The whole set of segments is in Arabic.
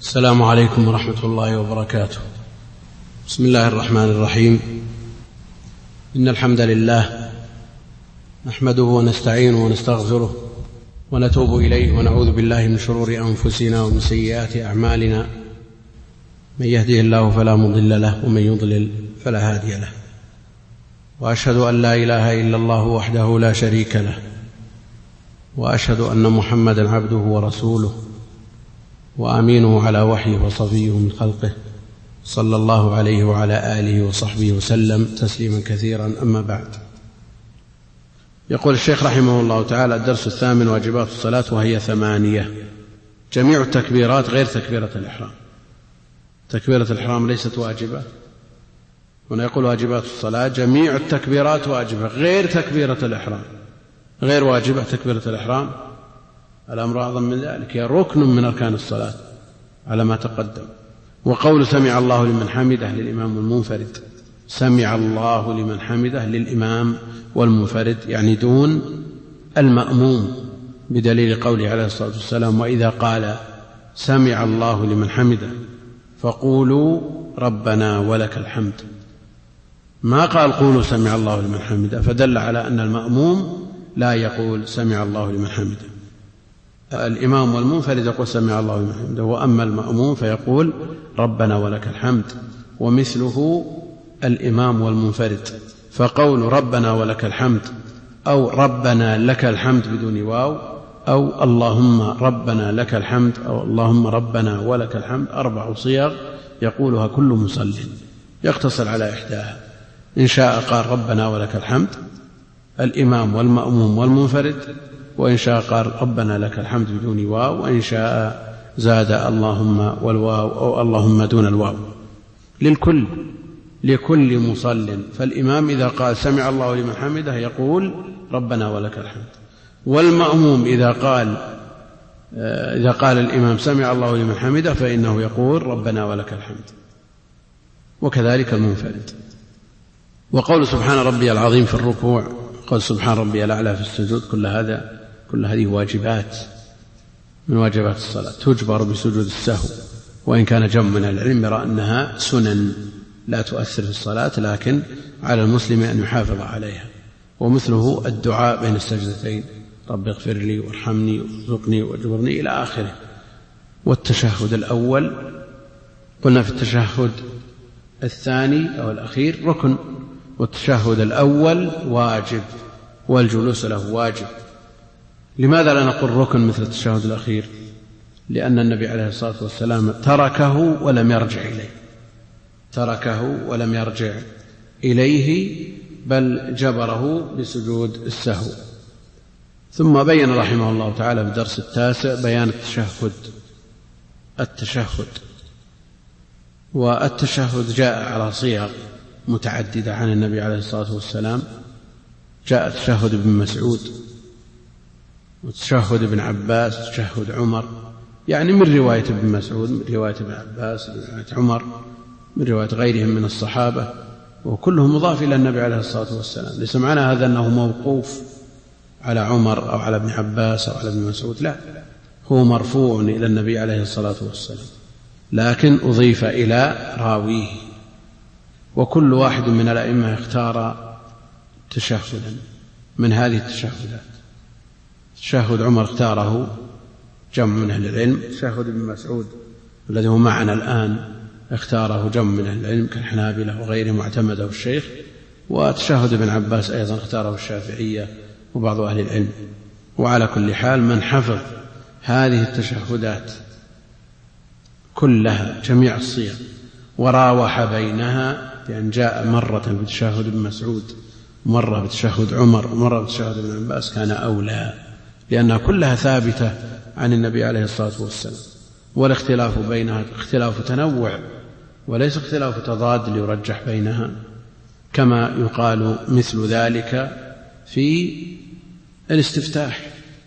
السلام عليكم ورحمة الله وبركاته. بسم الله الرحمن الرحيم. إن الحمد لله نحمده ونستعينه ونستغفره ونتوب إليه ونعوذ بالله من شرور أنفسنا ومن سيئات أعمالنا، من يهده الله فلا مضل له ومن يضلل فلا هادي له، وأشهد أن لا إله إلا الله وحده لا شريك له، وأشهد أن محمدا عبده ورسوله وأمينه على وحيه وصفيه من خلقه، صلى الله عليه وعلى آله وصحبه وسلم تسليما كثيرا. أما بعد، يقول الشيخ رحمه الله تعالى: الدرس الثامن: واجبات الصلاة، وهي 8. جميع التكبيرات غير تكبيرة الإحرام. تكبيرة الإحرام ليست واجبة. هنا يقول واجبات الصلاة جميع التكبيرات واجبة غير تكبيرة الإحرام، غير واجبة تكبيرة الإحرام. الأمر أعظم من ذلك، هي ركن من أركان الصلاة على ما تقدم. وقول سمع الله لمن حمده للإمام والمنفرد، سمع الله لمن حمده للإمام والمنفرد يعني دون المأموم، بدليل قوله عليه الصلاة والسلام: وإذا قال سمع الله لمن حمده فقولوا ربنا ولك الحمد. ما قال قولوا سمع الله لمن حمده، فدل على أن المأموم لا يقول سمع الله لمن حمده. الإمام والمنفرد يقول سمع الله لمن حمده، وأما المأموم فيقول ربنا ولك الحمد، ومثله الإمام والمنفرد. فقول ربنا ولك الحمد أو ربنا لك الحمد بدون واو، أو اللهم ربنا لك الحمد، أو اللهم ربنا ولك الحمد، 4 صيغ يقولها كل مصل، يقتصر على إحداها. إن شاء قال ربنا ولك الحمد الإمام والمأموم والمنفرد، وإن شاء قال ربنا لك الحمد بدون واو، وإن شاء زاد اللهم والواو أو اللهم دون الواو. لكل مصل. فالإمام إذا قال سمع الله لمن حمده يقول ربنا ولك الحمد، والمأموم إذا قال الإمام سمع الله لمن حمده فإنه يقول ربنا ولك الحمد، وكذلك المنفرد. وقول سبحان ربي العظيم في الركوع، قول سبحان ربي الأعلى في السجود، كل هذه واجبات من واجبات الصلاة، تجبر بسجود السهو. وإن كان جمع من العلم يرى أنها سنن لا تؤثر في الصلاة، لكن على المسلم أن يحافظ عليها. ومثله الدعاء بين السجدتين: رب اغفر لي وارحمني وارزقني واجبرني إلى آخره. والتشهد الأول قلنا في التشهد الثاني أو الأخير ركن، والتشهد الأول واجب، والجلوس له واجب. لماذا لا نقول ركن مثل التشهد الأخير؟ لأن النبي عليه الصلاة والسلام تركه ولم يرجع إليه، بل جبره بسجود السهو. ثم بين رحمه الله تعالى في الدرس التاسع بيان التشهد. والتشهد جاء على صيغ متعددة عن النبي عليه الصلاة والسلام. جاء تشهد ابن مسعود، وتشهد ابن عباس، وتشهد عمر، يعني من رواية ابن مسعود، من رواية ابن عباس، من رواية عمر، من رواية غيرهم من الصحابة، وكلهم مضاف إلى النبي عليه الصلاة والسلام. ليس معنى هذا أنه موقوف على عمر أو على ابن عباس أو على ابن مسعود، لا، هو مرفوع إلى النبي عليه الصلاة والسلام، لكن أضيف إلى راويه. وكل واحد من الأئمة اختار تشهدا من هذه التشهدات. تشهد عمر اختاره جمع من أهل العلم، تشهد ابن مسعود الذي هو معنا الآن اختاره جمع من أهل العلم كالحنابلة وغيرهم واعتمده الشيخ. وتشهد ابن عباس أيضا اختاره الشافعية وبعض أهل العلم. وعلى كل حال من حفظ هذه التشهدات كلها جميع الصيغ وراوح بينها، لأن جاء مرة بتشهد ابن مسعود، مرة بتشهد عمر، ومرة بتشهد ابن عباس، كان أولى، لأنها كلها ثابتة عن النبي عليه الصلاة والسلام. والاختلاف بينها اختلاف تنوع وليس اختلاف تضاد ليرجح بينها، كما يقال مثل ذلك في الاستفتاح،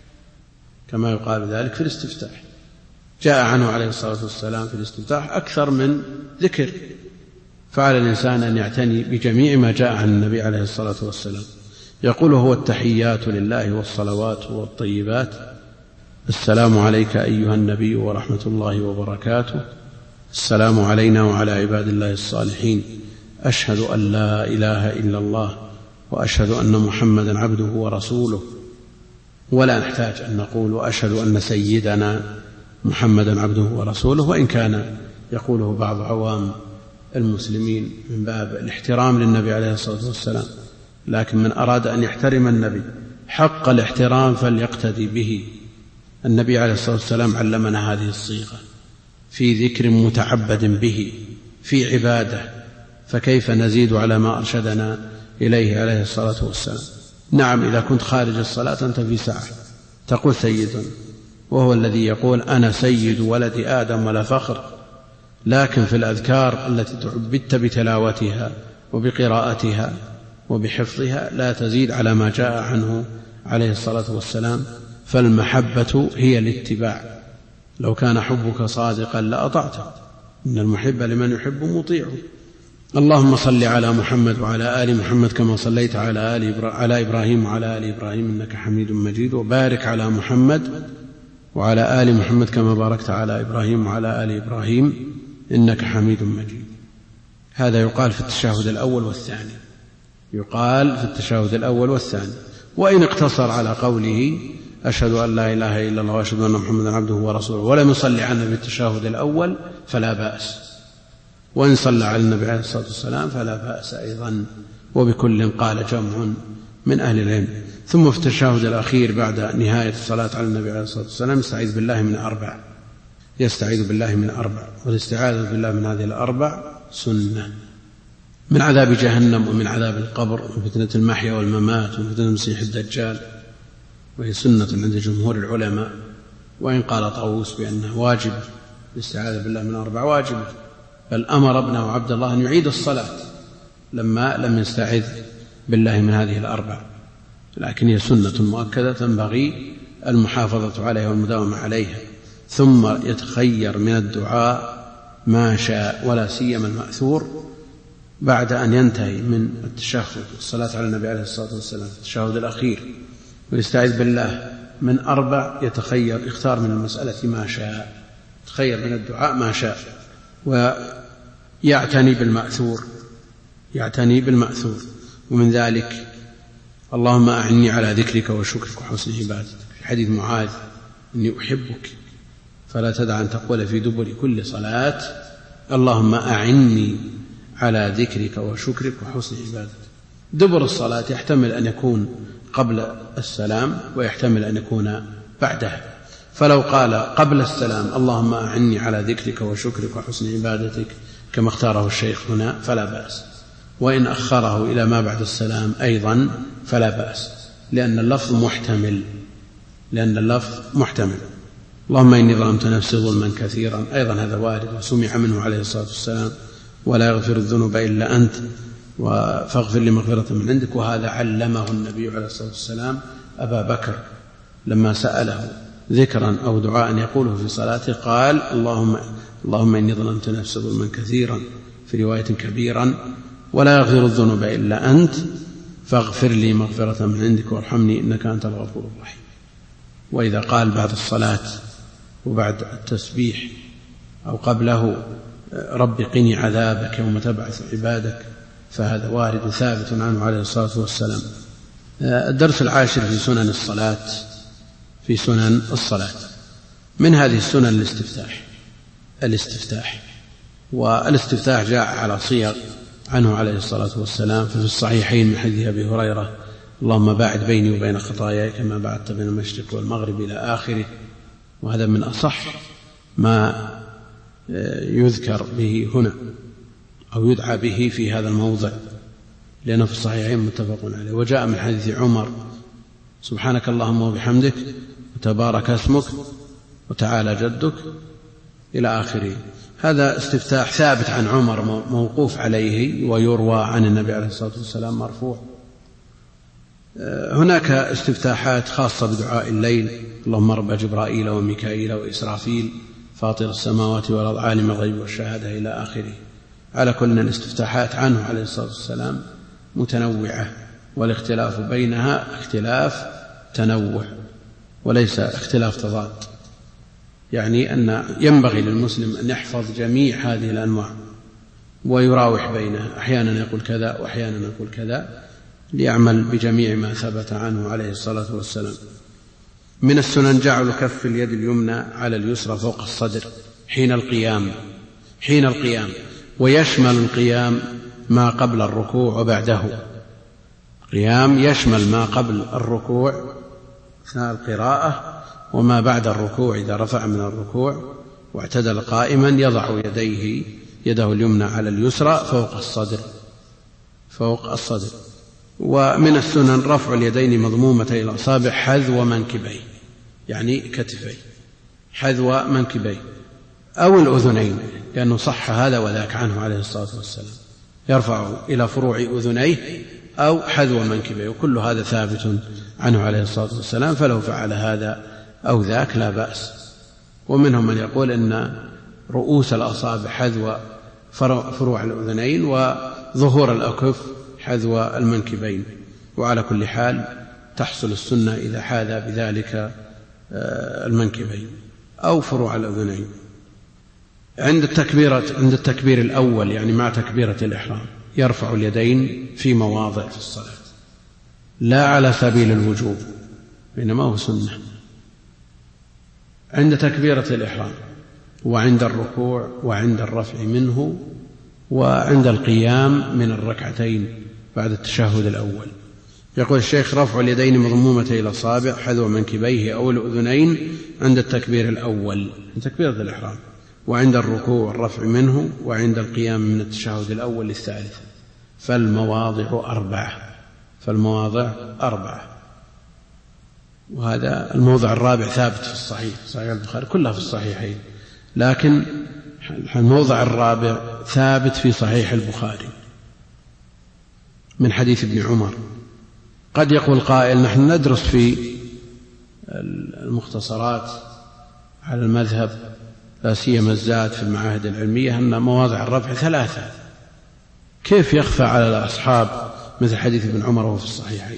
جاء عنه عليه الصلاة والسلام في الاستفتاح أكثر من ذكر، فعلى الإنسان أن يعتني بجميع ما جاء عن النبي عليه الصلاة والسلام. يقول: هو التحيات لله والصلوات والطيبات السلام عليك أيها النبي ورحمة الله وبركاته. السلام علينا وعلى عباد الله الصالحين. أشهد أن لا إله إلا الله وأشهد أن محمدا عبده ورسوله. ولا نحتاج أن نقول وأشهد أن سيدنا محمدا عبده ورسوله، وإن كان يقوله بعض عوام المسلمين من باب الاحترام للنبي عليه الصلاة والسلام، لكن من أراد أن يحترم النبي حق الاحترام فليقتدي به. النبي عليه الصلاة والسلام علمنا هذه الصيغة في ذكر متعبد به في عبادة، فكيف نزيد على ما أرشدنا إليه عليه الصلاة والسلام؟ نعم، إذا كنت خارج الصلاة أنت في ساعة تقول سيد، وهو الذي يقول أنا سيد ولد آدم ولا فخر، لكن في الأذكار التي تعبدت بتلاوتها وبقراءتها وبحفظها لا تزيد على ما جاء عنه عليه الصلاة والسلام. فالمحبة هي الاتباع، لو كان حبك صادقا لأطعته، إن المحب لمن يحب مطيع. اللهم صل على محمد وعلى آل محمد كما صليت على إبراهيم وعلى آل إبراهيم إنك حميد مجيد، وبارك على محمد وعلى آل محمد كما باركت على إبراهيم وعلى آل إبراهيم إنك حميد مجيد. هذا يقال في التشهد الأول والثاني، يقال في التشهد الأول والثاني. وإن اقتصر على قوله أشهد أن لا إله إلا الله وأشهد أن محمدا عبده ورسوله ولم يصلي على النبي في التشهد الأول فلا بأس، وإن صلى على النبي عليه الصلاة والسلام فلا بأس أيضا، وبكل قال جمع من أهل العلم. ثم في التشهد الأخير بعد نهاية الصلاة على النبي عليه الصلاة والسلام يستعيذ بالله من 4، يستعيذ بالله من 4، والاستعاذة بالله من هذه ال4 سنة: من عذاب جهنم ومن عذاب القبر ومن فتنة المحيا والممات ومن فتنة المسيح الدجال، وهي سنة عند جمهور العلماء. وإن قال طاووس بأنه واجب، الاستعاذة بالله من 4 واجب، بل أمر ابنه عبد الله أن يعيد الصلاة لما لم يستعذ بالله من هذه ال4، لكن هي سنة مؤكدة تنبغي المحافظة عليها والمداومة عليها. ثم يتخير من الدعاء ما شاء، ولا سيما المأثور بعد أن ينتهي من التشهد والصلاة على النبي عليه الصلاة والسلام في التشهد الأخير ويستعيذ بالله من 4، يتخير، يختار من المسألة ما شاء، يتخير من الدعاء ما شاء، ويعتني بالمأثور، يعتني بالمأثور. ومن ذلك اللهم أعني على ذكرك وشكرك وحسن عبادتك، في حديث معاذ إني أحبك، فلا تدع أن تقول في دبر كل صلاة اللهم أعني على ذكرك وشكرك وحسن عبادتك. دبر الصلاة يحتمل أن يكون قبل السلام ويحتمل أن يكون بعدها، فلو قال قبل السلام اللهم أعني على ذكرك وشكرك وحسن عبادتك كما اختاره الشيخ هنا فلا بأس، وإن أخره إلى ما بعد السلام أيضا فلا بأس، لأن اللفظ محتمل، لأن اللفظ محتمل. اللهم إني ظلمت نفسي ظلما كثيرا، أيضا هذا وارد وسمع منه عليه الصلاة والسلام: ولا يغفر الذنوب إلا أنت فاغفر لي مغفرة من عندك. وهذا علمه النبي عليه الصلاة والسلام أبا بكر لما سأله ذكرا أو دعاء يقوله في صلاته قال اللهم إني ظلمت نفسي ظلما كثيرا، في رواية كبيرا، ولا يغفر الذنوب إلا أنت فاغفر لي مغفرة من عندك وارحمني إنك أنت الغفور الرحيم. وإذا قال بعد الصلاة وبعد التسبيح أو قبله رب قني عذابك يوم تبعث عبادك، فهذا وارد ثابت عنه عليه الصلاة والسلام. الدرس العاشر في سنن الصلاة، في سنن الصلاة. من هذه السنن الاستفتاح، والاستفتاح جاء على صيغ عنه عليه الصلاة والسلام، ففي الصحيحين من حديث أبي هريرة: اللهم باعد بيني وبين خطاياي كما باعدت بين المشرق والمغرب إلى آخره. وهذا من أصح ما يذكر به هنا أو يدعى به في هذا الموضع، لأنه في الصحيحين متفق عليه. وجاء من حديث عمر: سبحانك اللهم وبحمدك وتبارك اسمك وتعالى جدك إلى آخره. هذا استفتاح ثابت عن عمر موقوف عليه، ويروى عن النبي عليه الصلاة والسلام مرفوع. هناك استفتاحات خاصة بدعاء الليل: اللهم رب جبرائيل وميكائيل وإسرافيل فاطر السماوات والأرض عالم الغيب والشهادة إلى آخره. على كل الاستفتاحات عنه عليه الصلاة والسلام متنوعة، والاختلاف بينها اختلاف تنوع، وليس اختلاف تضاد، يعني أن ينبغي للمسلم أن يحفظ جميع هذه الأنواع ويراوح بينها، أحيانا يقول كذا وأحيانا يقول كذا، ليعمل بجميع ما ثبت عنه عليه الصلاة والسلام. من السنن جعل كف اليد اليمنى على اليسرى فوق الصدر حين القيام، ويشمل القيام ما قبل الركوع وبعده. القيام يشمل ما قبل الركوع أثناء القراءة وما بعد الركوع إذا رفع من الركوع واعتدل قائما يضع يده اليمنى على اليسرى فوق الصدر. ومن السنن رفع اليدين مضمومتي الأصابع حذو منكبيه، يعني كتفيه، حذو منكبيه أو الأذنين، لأنه صح هذا وذاك عنه عليه الصلاة والسلام، يرفع إلى فروع أذنيه أو حذو منكبيه، وكل هذا ثابت عنه عليه الصلاة والسلام، فلو فعل هذا أو ذاك لا بأس. ومنهم من يقول إن رؤوس الأصابع حذو فروع الأذنين وظهور الأكف حذو المنكبين، وعلى كل حال تحصل السنة إذا حاذى بذلك المنكبين أو فروع الأذنين. عند التكبير الأول، يعني مع تكبيرة الإحرام، يرفع اليدين في مواضع في الصلاة، لا على سبيل الوجوب، إنما هو سنة. عند تكبيرة الإحرام وعند الركوع وعند الرفع منه وعند القيام من الركعتين بعد التشهد الأول. يقول الشيخ: رفع اليدين مضمومتي إلى الأصابع حذو منكبيه أو الأذنين عند التكبير الأول من تكبيرة الإحرام، وعند الركوع والرفع منه، وعند القيام من التشهد الأول للثالثة، فالمواضع أربعة. وهذا الموضع الرابع ثابت في الصحيح البخاري، كلها في الصحيحين، لكن الموضع الرابع ثابت في صحيح البخاري من حديث ابن عمر. قد يقول قائل: نحن ندرس في المختصرات على المذهب، لا سيما الزاد في المعاهد العلمية، أن مواضع الرفع 3، كيف يخفى على الأصحاب مثل حديث ابن عمر وهو في الصحيحين؟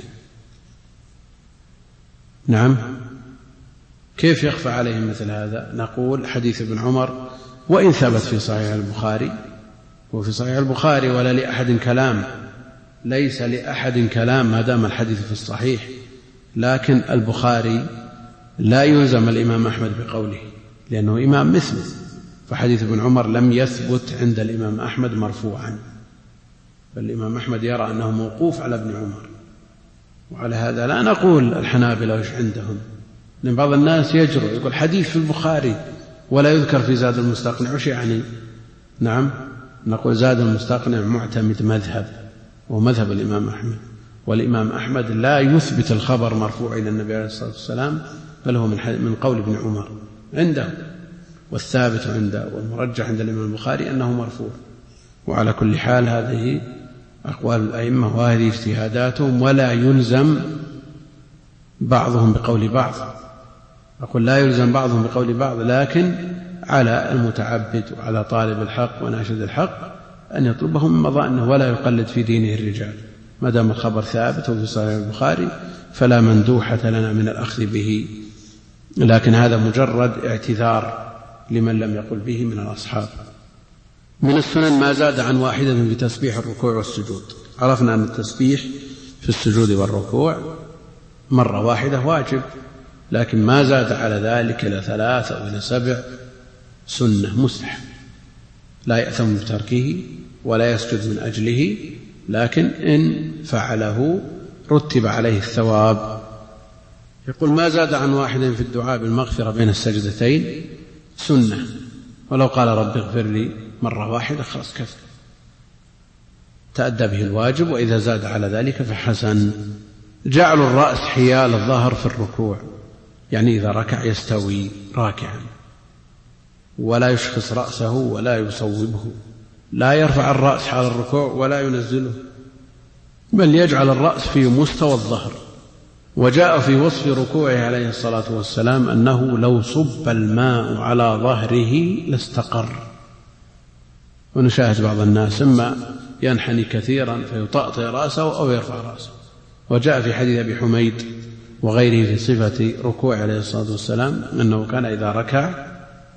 نعم، كيف يخفى عليهم مثل هذا؟ نقول: حديث ابن عمر وإن ثبت في صحيح البخاري، وفي صحيح البخاري ولا لأحد كلام، ليس لأحد كلام ما دام الحديث في الصحيح، لكن البخاري لا يلزم الإمام أحمد بقوله لأنه إمام مثله، فحديث ابن عمر لم يثبت عند الإمام أحمد مرفوعا، فالإمام أحمد يرى أنه موقوف على ابن عمر. وعلى هذا لا نقول الحنابلة وش عندهم، لأن بعض الناس يجرؤ يقول حديث في البخاري ولا يذكر في زاد المستقنع، وش يعني؟ نعم، نقول زاد المستقنع معتمد مذهب، ومذهب الإمام أحمد، والإمام أحمد لا يثبت الخبر مرفوع إلى النبي عليه الصلاة والسلام، بل هو من قول ابن عمر عنده، والثابت عنده والمرجح عند الإمام البخاري أنه مرفوع. وعلى كل حال هذه أقوال الأئمة وهذه اجتهاداتهم، ولا يلزم بعضهم بقول بعض. أقول لا يلزم بعضهم بقول بعض، لكن على المتعبد وعلى طالب الحق وناشد الحق أن يطلبه من مظانه، ولا يقلد في دينه الرجال، ما دام الخبر ثابت وفي صحيح البخاري فلا مندوحة لنا من الأخذ به، لكن هذا مجرد اعتذار لمن لم يقل به من الأصحاب. من السنن ما زاد عن واحدة في تسبيح الركوع والسجود. عرفنا أن التسبيح في السجود والركوع مرة واحدة واجب، لكن ما زاد على ذلك إلى 3 أو إلى 7 سنة مستحب، لا يأثم بتركه ولا يسجد من أجله، لكن إن فعله رتب عليه الثواب. يقول: ما زاد عن واحد في الدعاء بالمغفرة بين السجدتين سنة، ولو قال رب اغفر لي مرة واحدة خلاص كفى، تأدى به الواجب، وإذا زاد على ذلك فحسن. جعل الرأس حيال الظهر في الركوع، يعني إذا ركع يستوي راكعا، ولا يشخص رأسه ولا يصوبه، لا يرفع الرأس حال الركوع ولا ينزله، بل يجعل الرأس في مستوى الظهر. وجاء في وصف ركوعه عليه الصلاة والسلام أنه لو صب الماء على ظهره لاستقر. ونشاهد بعض الناس إما ينحني كثيرا فيطأطئ رأسه أو يرفع رأسه. وجاء في حديث أبي حميد وغيره في صفة ركوع عليه الصلاة والسلام أنه كان إذا ركع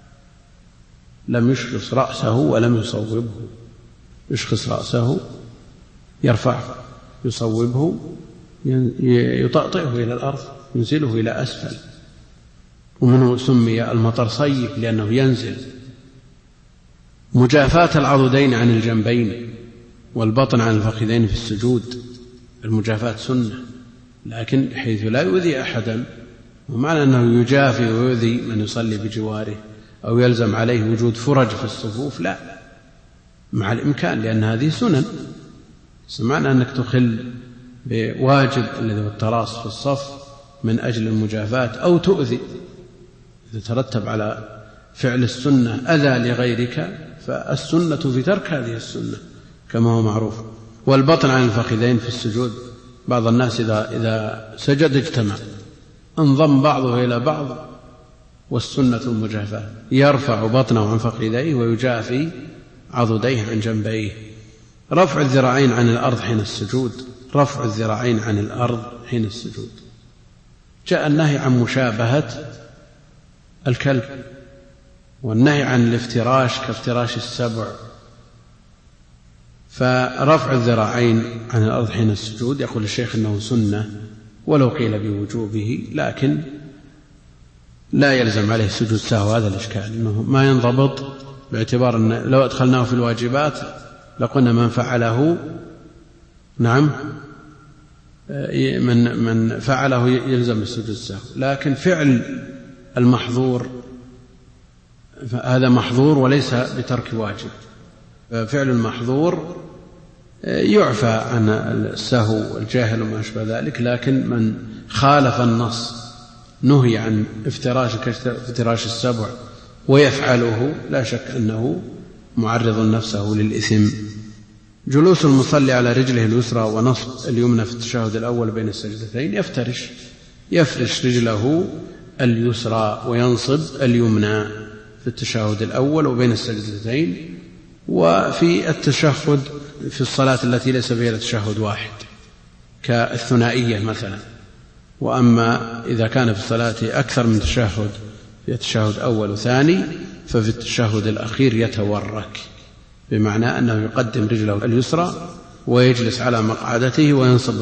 لم يشخص رأسه ولم يصوبه، يشخص رأسه يرفعه يصوبه يطأطئه إلى الأرض ينزله إلى أسفل، ومنه سمي المطر صيب لأنه ينزل. مجافاة العضدين عن الجنبين والبطن عن الفخذين في السجود، المجافاة سنة لكن حيث لا يؤذي أحدا، ومعنى أنه يجافي ويؤذي من يصلي بجواره أو يلزم عليه وجود فرج في الصفوف لا، مع الإمكان، لأن هذه سنن. سمعنا أنك تخل بواجب الذي هو التراص في الصف من أجل المجافاة أو تؤذي، إذا ترتب على فعل السنة أذى لغيرك فالسنة في ترك هذه السنة كما هو معروف. والبطن عن الفخذين في السجود، بعض الناس إذا سجد اجتمع انضم بعضه إلى بعض، والسنة المجافاة، يرفع بطنه عن فخذيه ويجافي عضديه عن جنبيه. رفع الذراعين عن الأرض حين السجود، رفع الذراعين عن الأرض حين السجود. جاء النهي عن مشابهة الكلب، والنهي عن الافتراش كافتراش السبع. فرفع الذراعين عن الأرض حين السجود يقول الشيخ أنه سنة ولو قيل بوجوبه، لكن لا يلزم عليه سجود سهو. هذا الإشكال أنه ما ينضبط، باعتبار أن لو أدخلناه في الواجبات لقلنا من فعله نعم من فعله يلزم السجود السهو، لكن فعل المحظور هذا محظور وليس بترك واجب. فعل المحظور يعفى عن السهو والجاهل وما أشبه ذلك، لكن من خالف النص نهي عن افتراش السبع ويفعله لا شك أنه معرض نفسه للإثم. جلوس المصلي على رجله اليسرى ونصب اليمنى في التشهد الأول بين السجدتين، يفرش رجله اليسرى وينصب اليمنى في التشهد الأول وبين السجدتين. وفي التشهد في الصلاة التي ليس فيها تشهد واحد كالثنائية مثلا، وأما إذا كان في الصلاة أكثر من تشهد، في التشهد أول وثاني، ففي التشهد الأخير يتورك، بمعنى أنه يقدم رجله اليسرى ويجلس على مقعدته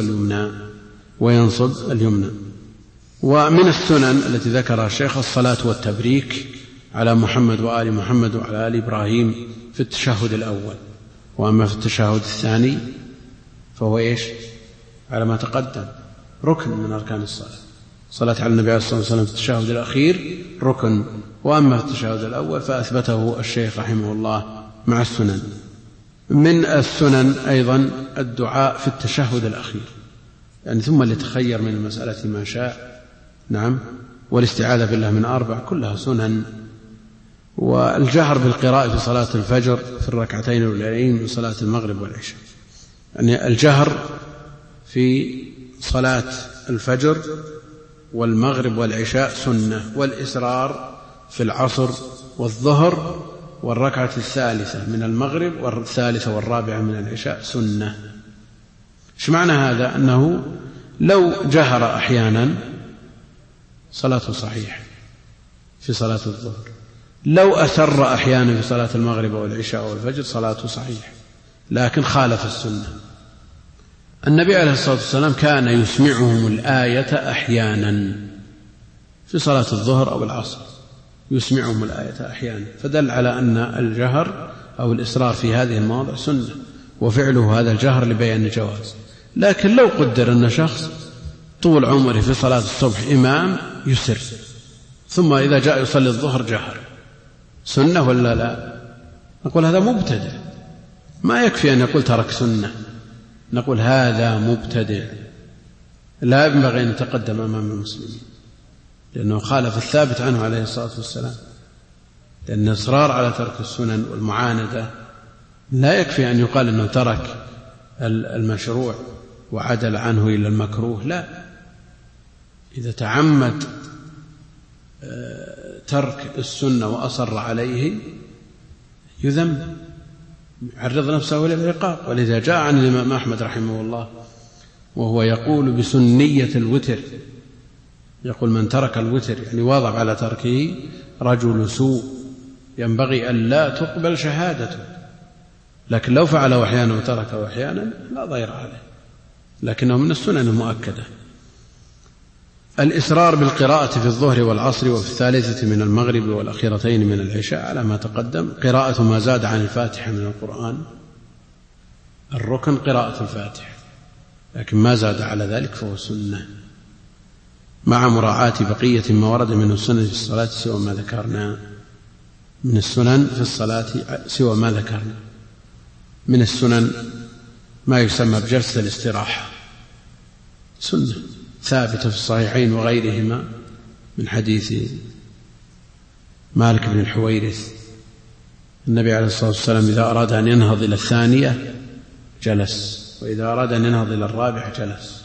وينصب اليمنى. ومن السنن التي ذكرها الشيخ الصلاة والتبريك على محمد وآل محمد وعلى آل إبراهيم في التشهد الأول، وأما في التشهد الثاني فهو على ما تقدم ركن من أركان الصلاة. صلاة على النبي عليه الصلاة والسلام في التشهد الأخير ركن، وأما في التشهد الأول فأثبته الشيخ رحمه الله مع السنن. من السنن أيضا الدعاء في التشهد الأخير، يعني ثم ليتخير من المسألة ما شاء، نعم، والاستعاذة بالله من 4 كلها سنن. والجهر بالقراءة في صلاة الفجر في الركعتين الأولين من صلاة المغرب والعشاء، يعني الجهر في صلاة الفجر والمغرب والعشاء سنة، والإسرار في العصر والظهر والركعة الثالثة من المغرب والثالثة والرابعة من العشاء سنة. ايش معنى هذا؟ أنه لو جهر أحيانا صلاته صحيح في صلاة الظهر، لو أسر أحيانا في صلاة المغرب والعشاء والفجر صلاته صحيح، لكن خالف السنة. النبي عليه الصلاة والسلام كان يسمعهم الآية أحيانا في صلاة الظهر أو العصر، يسمعهم الآية أحيانا، فدل على أن الجهر أو الإسرار في هذه المواضع سنة، وفعله هذا الجهر لبيان الجواز. لكن لو قدر أن شخص طول عمره في صلاة الصبح إمام يسر، ثم إذا جاء يصلي الظهر جهر، سنة ولا لا؟ نقول هذا مبتدع، ما يكفي أن يقول ترك سنة، نقول هذا مبتدع لا ينبغي أن يتقدم أمام المسلمين، لأنه خالف الثابت عنه عليه الصلاة والسلام. لأن الإصرار على ترك السنن والمعاندة لا يكفي أن يقال أنه ترك المشروع وعدل عنه إلى المكروه، لا، إذا تعمد ترك السنة وأصر عليه يذم، يعرض نفسه للعقاب. ولذا جاء عن الإمام أحمد رحمه الله وهو يقول بسنية الوتر يقول من ترك الوتر يعني واظب على تركه رجل سوء ينبغي أن لا تقبل شهادته، لكن لو فعله أحيانا وتركه أحيانا لا ضير عليه، لكنه من السنن المؤكدة. الإسرار بالقراءة في الظهر والعصر وفي الثالثة من المغرب والأخيرتين من العشاء على ما تقدم. قراءة ما زاد عن الفاتحة من القرآن، الركن قراءة الفاتحة، لكن ما زاد على ذلك فهو سنة، مع مراعاة بقية ما ورد من السنن في الصلاة سوى ما ذكرنا. من السنن في الصلاة سوى ما ذكرنا، من السنن ما يسمى بجلسة الاستراحة، سنة ثابتة في الصحيحين وغيرهما من حديث مالك بن الحويرث النبي عليه الصلاة والسلام إذا أراد أن ينهض إلى الثانية جلس، وإذا أراد أن ينهض إلى الرابعة جلس.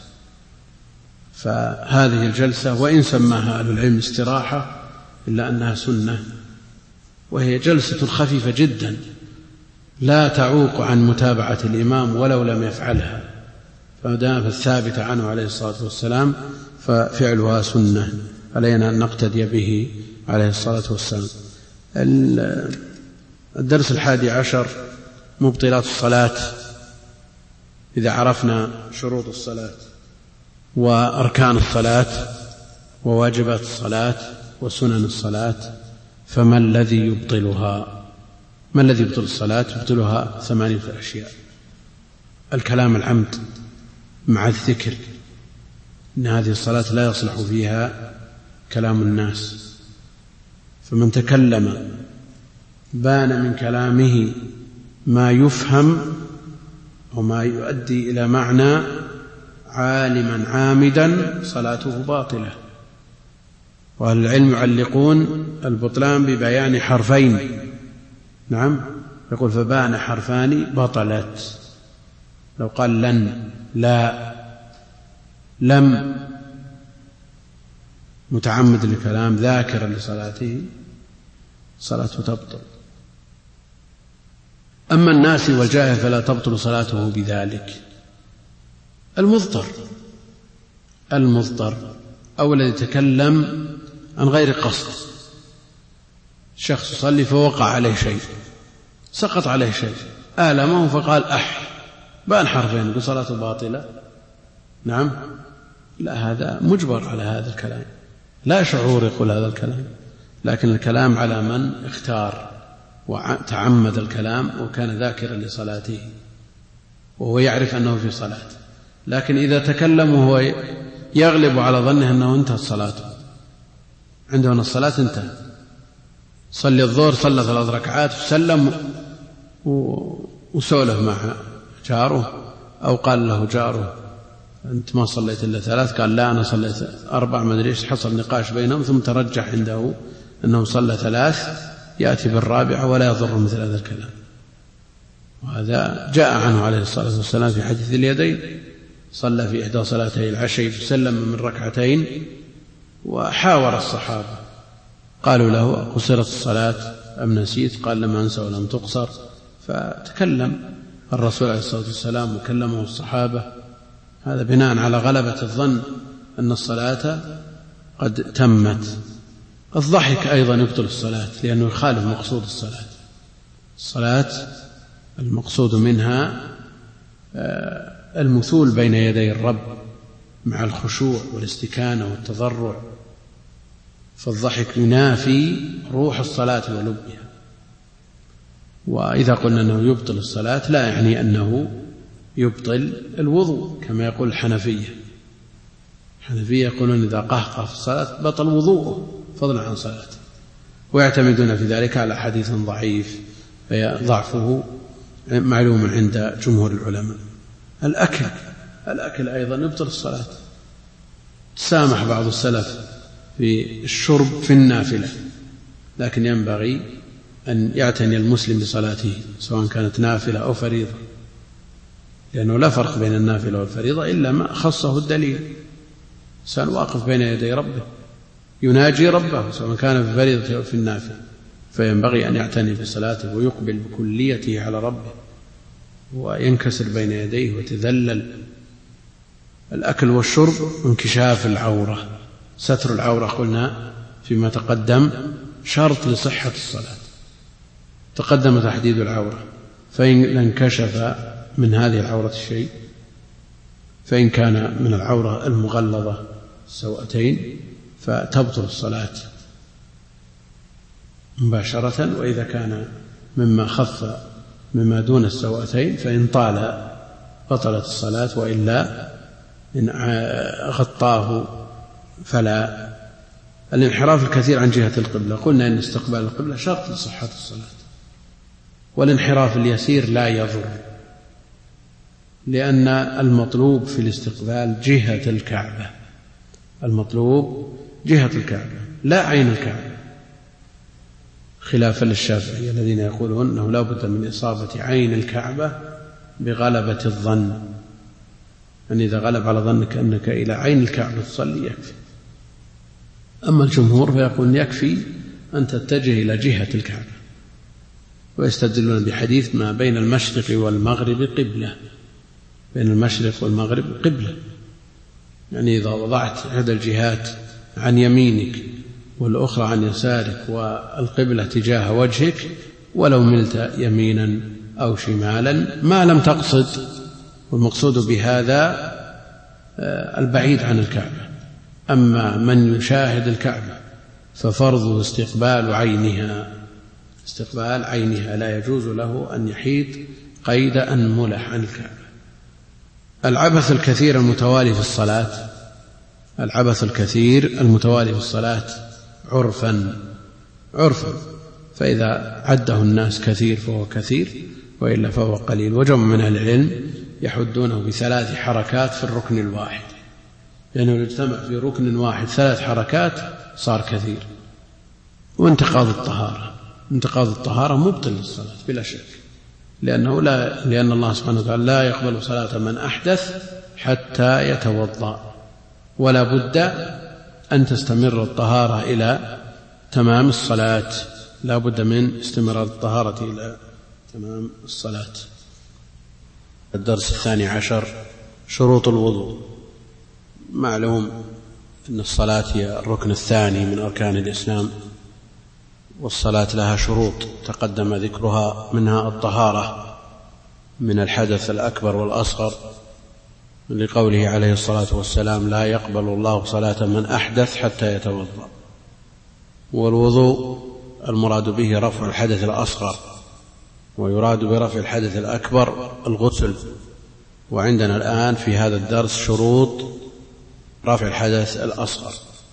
فهذه الجلسة وإن سماها أهل العلم استراحة إلا أنها سنة، وهي جلسة خفيفة جدا لا تعوق عن متابعة الإمام ولو لم يفعلها، فدام الثابت عنه عليه الصلاة والسلام ففعلها سنة، علينا أن نقتدي به عليه الصلاة والسلام. الدرس 11 مبطلات الصلاة. إذا عرفنا شروط الصلاة وأركان الصلاة وواجبات الصلاة وسنن الصلاة، فما الذي يبطلها؟ ما الذي يبطل الصلاة؟ يبطلها 8 أشياء. الكلام العمد مع الذكر، إن هذه الصلاة لا يصلح فيها كلام الناس، فمن تكلم بان من كلامه ما يفهم وما يؤدي إلى معنى عالما عامدا صلاته باطلة. وأهل العلم يعلقون البطلان ببيان حرفين، نعم، يقول فبان حرفان بطلت. لو قال لن، لا، لم، متعمد للكلام ذاكرا لصلاته، صلاته تبطل. أما الناس والجاهل فلا تبطل صلاته بذلك. المضطر أو الذي يتكلم عن غير قصد، شخص يصلي فوقع عليه شيء، سقط عليه شيء، آلمه فقال بان حرفين، يقول صلاته باطلة؟ نعم، لا، هذا مجبر على هذا الكلام، لا شعور يقول هذا الكلام، لكن الكلام على من اختار وتعمد الكلام وكان ذاكرا لصلاته وهو يعرف أنه في صلاة. لكن إذا تكلم وهو يغلب على ظنه أنه انتهت صلاته، عنده أن الصلاة انتهت، صلي الظهر صلى 3 ركعات وسلم وسوله مع جاره، أو قال له جاره أنت ما صليت إلا 3، قال لا أنا صليت 4، ما أدري إيش، حصل نقاش بينهم، ثم ترجح عنده أنه صلى 3، يأتي بالرابعة ولا يضر مثل هذا الكلام. وهذا جاء عنه عليه الصلاة والسلام في حديث اليدين، صلى في إحدى صلاتي العشي فسلم من 2 ركعتين وحاور الصحابة، قالوا له قصرت الصلاة أم نسيت؟ قال لم أنسى ولم تقصر. فتكلم الرسول عليه الصلاة والسلام وكلمه الصحابة، هذا بناء على غلبة الظن أن الصلاة قد تمت. الضحك أيضا يبطل الصلاة لأنه يخالف مقصود الصلاة. الصلاة المقصود منها المثول بين يدي الرب مع الخشوع والاستكانة والتضرع، فالضحك ينافي روح الصلاة ولبها. وإذا قلنا أنه يبطل الصلاة لا يعني أنه يبطل الوضوء كما يقول الحنفية يقولون إذا قهقه في الصلاة بطل وضوءه فضلا عن صلاته، ويعتمدون في ذلك على حديث ضعيف ضعفه معلوم عند جمهور العلماء. الأكل أيضا يبطل الصلاة. سامح بعض السلف في الشرب في النافلة، لكن ينبغي أن يعتني المسلم بصلاته سواء كانت نافلة أو فريضة، لأنه لا فرق بين النافلة والفريضة إلا ما خصه الدليل. إنسان واقف بين يدي ربه يناجي ربه سواء كان في الفريضة أو في النافلة، فينبغي أن يعتني بصلاته ويقبل بكليته على ربه وينكسر بين يديه ويتذلل. الأكل والشرب انكشاف العورة، ستر العورة قلنا فيما تقدم شرط لصحة الصلاة، تقدم تحديد العورة، فإن انكشف من هذه العورة الشيء، فإن كان من العورة المغلظة السوأتين فتبطل الصلاة مباشرة، وإذا كان مما خف مما دون السوأتين فإن طال بطلت الصلاة، وإلا إن غطاه فلا. الانحراف الكثير عن جهة القبلة، قلنا إن استقبال القبلة شرط لصحة الصلاة، والانحراف اليسير لا يضر، لأن المطلوب في الاستقبال جهة الكعبة، المطلوب جهة الكعبة لا عين الكعبة، خلافا للشافعية الذين يقولون أنه لا بد من إصابة عين الكعبة بغلبة الظن، أن إذا غلب على ظنك أنك إلى عين الكعبة تصلي يكفي. أما الجمهور فيقول يكفي أن تتجه إلى جهة الكعبة، ويستدلون بحديث ما بين المشرق والمغرب قبلة، بين المشرق والمغرب قبلة، يعني إذا وضعت إحدى الجهات عن يمينك والأخرى عن يسارك والقبلة تجاه وجهك، ولو ملت يمينا أو شمالا ما لم تقصد، والمقصود بهذا البعيد عن الكعبة. أما من يشاهد الكعبة ففرضه استقبال عينها، استقبال عينها، لا يجوز له أن يحيد قيد أنملة عن الكعبة. العبث الكثير المتوالي في الصلاة، العبث الكثير المتوالي في الصلاة عرفا، فإذا عده الناس كثير فهو كثير، وإلا فهو قليل. وجمع من أهل العلم يحدونه ب3 حركات في الركن الواحد، لأنه اجتمع في ركن واحد 3 حركات صار كثير. وانتقاض الطهارة، انتقاض الطهارة مبطل للصلاة بلا شك، لأن الله سبحانه وتعالى لا يقبل صلاة من أحدث حتى يتوضأ، ولا بد أن تستمر الطهارة إلى تمام الصلاة، لا بد من استمرار الطهارة إلى تمام الصلاة. الدرس 12 شروط الوضوء. معلوم أن الصلاة هي الركن الثاني من أركان الإسلام، والصلاة لها شروط تقدم ذكرها، منها الطهارة من الحدث الأكبر والأصغر، لقوله عليه الصلاة والسلام لا يقبل الله صلاة من أحدث حتى يتوضأ. والوضوء المراد به رفع الحدث الأصغر، ويراد برفع الحدث الأكبر الغسل. وعندنا الآن في هذا الدرس شروط رفع الحدث الأصغر.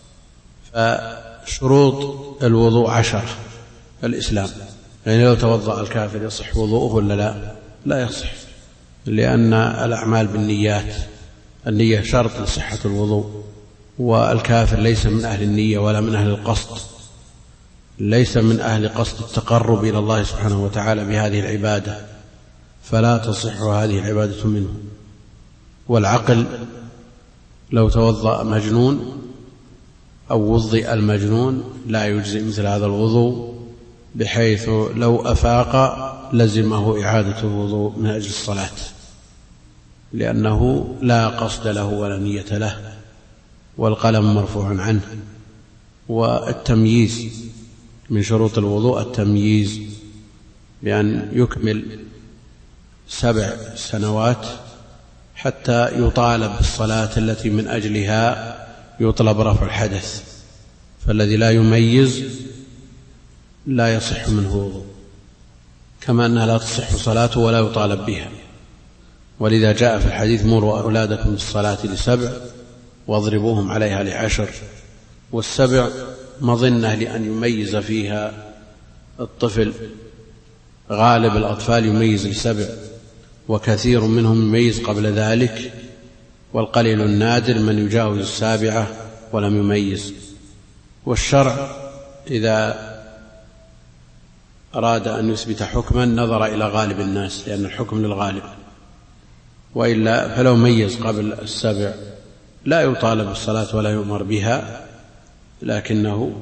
فشروط الوضوء 10 الإسلام، يعني لو توضأ الكافر يصح وضوءه ولا لا يصح، لأن الأعمال بالنيات، النية شرط لصحة الوضوء، والكافر ليس من أهل النية ولا من أهل القصد، ليس من أهل قصد التقرب إلى الله سبحانه وتعالى بهذه العبادة، فلا تصح هذه العبادة منه. والعقل لو توضأ مجنون أو وضئ المجنون لا يجزي مثل هذا الوضوء، بحيث لو أفاق لزمه إعادة الوضوء من أجل الصلاة، لأنه لا قصد له ولا نية له، والقلم مرفوع عنه. والتمييز من شروط الوضوء التمييز، بأن يكمل 7 سنوات حتى يطالب بالصلاة التي من أجلها يطلب رفع الحدث، فالذي لا يميز لا يصح منه وضوء، كما أنها لا تصح صلاته ولا يطالب بها. ولذا جاء في الحديث مروا أولادكم بالصلاة ل7 واضربوهم عليها ل10. والسبع مظنة لأن يميز فيها الطفل، غالب الأطفال يميز ل7، وكثير منهم يميز قبل ذلك، والقليل النادر من يجاوز 7 ولم يميز. والشرع إذا أراد أن يثبت حكما نظر إلى غالب الناس، لأن الحكم للغالب، وإلا فلو ميز قبل 7 لا يطالب بالصلاة ولا يؤمر بها، لكنه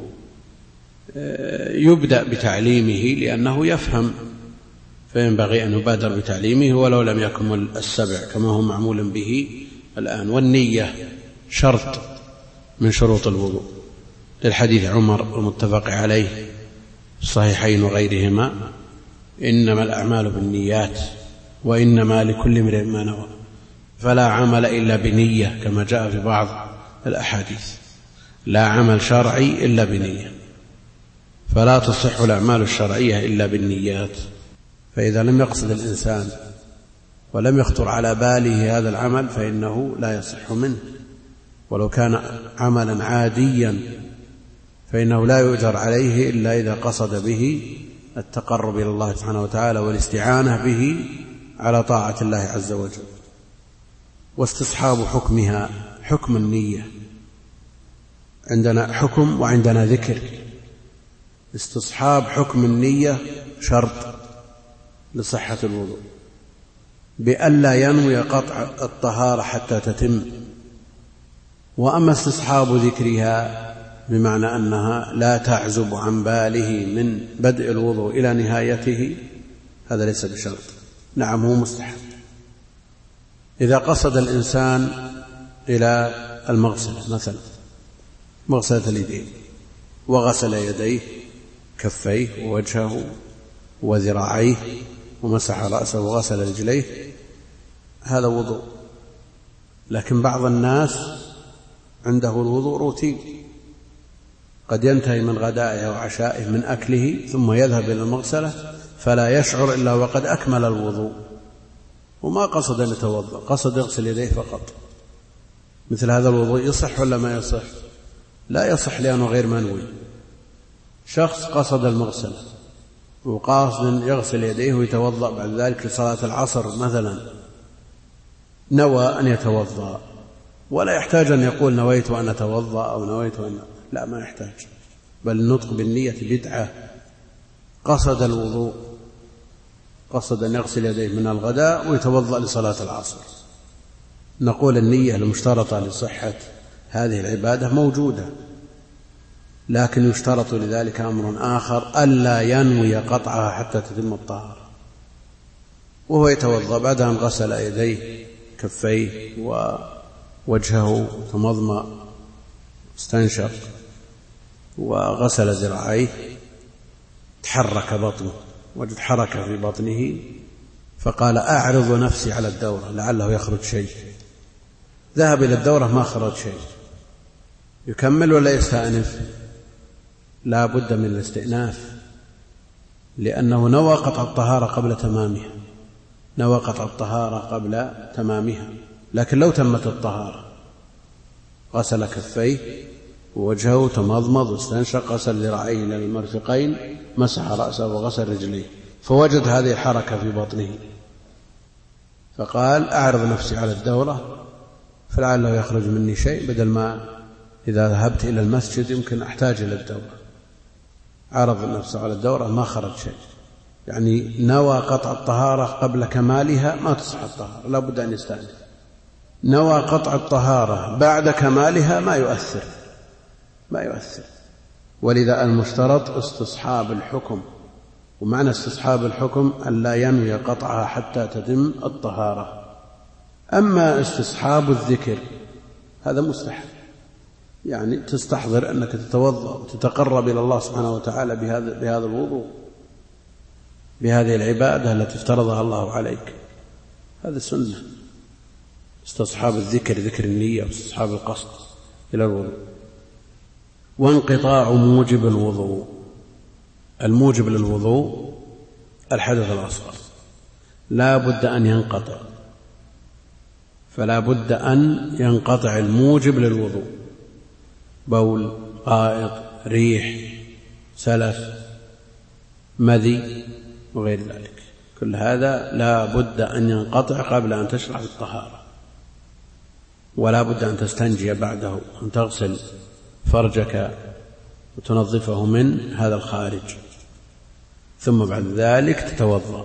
يبدأ بتعليمه لأنه يفهم، فينبغي أن يبادر بتعليمه ولو لم يكمل 7 كما هو معمول به الآن. والنية شرط من شروط الوضوء، للحديث عمر المتفق عليه الصحيحين وغيرهما: إنما الأعمال بالنيات وإنما لكل امرئ ما نوى، فلا عمل إلا بنية، كما جاء في بعض الأحاديث: لا عمل شرعي إلا بنية، فلا تصح الأعمال الشرعية إلا بالنيات. فإذا لم يقصد الإنسان ولم يخطر على باله هذا العمل فإنه لا يصح منه، ولو كان عملا عاديا فإنه لا يؤجر عليه إلا إذا قصد به التقرب إلى الله سبحانه وتعالى والاستعانة به على طاعة الله عز وجل. واستصحاب حكمها، حكم النية عندنا حكم وعندنا ذكر. استصحاب حكم النية شرط لصحة الوضوء، بألا ينوي قطع الطهارة حتى تتم. وأما استصحاب ذكرها بمعنى أنها لا تعزب عن باله من بدء الوضوء إلى نهايته، هذا ليس بشرط. نعم هو مستحب. إذا قصد الإنسان إلى المغسلة مثلا، مغسلة اليدين، وغسل يديه كفيه ووجهه وذراعيه ومسح رأسه وغسل رجليه، هذا وضوء. لكن بعض الناس عنده الوضوء روتين، قد ينتهي من غدائه وعشائه من أكله ثم يذهب إلى المغسلة فلا يشعر إلا وقد أكمل الوضوء، وما قصد أن يتوضأ، قصد يغسل يديه فقط. مثل هذا الوضوء يصح ولا ما يصح؟ لا يصح لأنه غير منوي. شخص قصد المغسلة وقاصد يغسل يديه ويتوضأ بعد ذلك لصلاة العصر مثلا، نوى أن يتوضأ، ولا يحتاج أن يقول نويت أن أتوضأ أو نويت أن، لا ما يحتاج، بل النطق بالنية بدعة. قصد الوضوء، قصد أن يغسل يديه من الغداء ويتوضأ لصلاة العصر، نقول النية المشترطة لصحة هذه العبادة موجودة، لكن يشترط لذلك أمر آخر: ألا ينوي قطعها حتى تتم الطهارة. وهو يتوضأ بعد أن غسل يديه كفيه ووجهه تمضمض استنشق وغسل ذراعيه، تحرك بطنه، وجد حركة في بطنه، فقال أعرض نفسي على الدورة لعله يخرج شيء. ذهب إلى الدورة ما خرج شيء، يكمل ولا يستأنف؟ لا بد من الاستئناف، لأنه نوى قطع الطهارة قبل تمامها، نوى قطع الطهارة قبل تمامها. لكن لو تمت الطهارة غسل كفيه ووجهه تمضمض واستنشق، غسل ذراعيه إلى المرفقين، مسح رأسه وغسل رجليه، فوجد هذه الحركة في بطنه، فقال أعرض نفسي على الدورة فلعله يخرج مني شيء، بدل ما إذا ذهبت إلى المسجد يمكن أحتاج إلى الدورة. عرض نفسه على الدورة ما خرج شيء، يعني نوى قطع الطهارة قبل كمالها ما تصح الطهارة، لا بد أن يستأنف. نوى قطع الطهارة بعد كمالها ما يؤثر، ما يؤثر. ولذا المشترط استصحاب الحكم، ومعنى استصحاب الحكم أن لا ينوي قطعها حتى تتم الطهارة. أما استصحاب الذكر هذا مستحب، يعني تستحضر أنك تتوضأ وتتقرب إلى الله سبحانه وتعالى بهذا الوضوء، بهذه العبادة التي افترضها الله عليك، هذا سنة. استصحاب الذكر، ذكر النية، واستصحاب القصد إلى الوضوء. وانقطاع موجب الوضوء، الموجب للوضوء الحدث الأصغر لا بد أن ينقطع، فلا بد أن ينقطع الموجب للوضوء، بول، غائط، ريح، سلف، مذي وغير ذلك، كل هذا لا بد أن ينقطع قبل أن تشرع في الطهارة. ولا بد أن تستنجي بعده، أن تغسل فرجك وتنظفه من هذا الخارج، ثم بعد ذلك تتوضأ.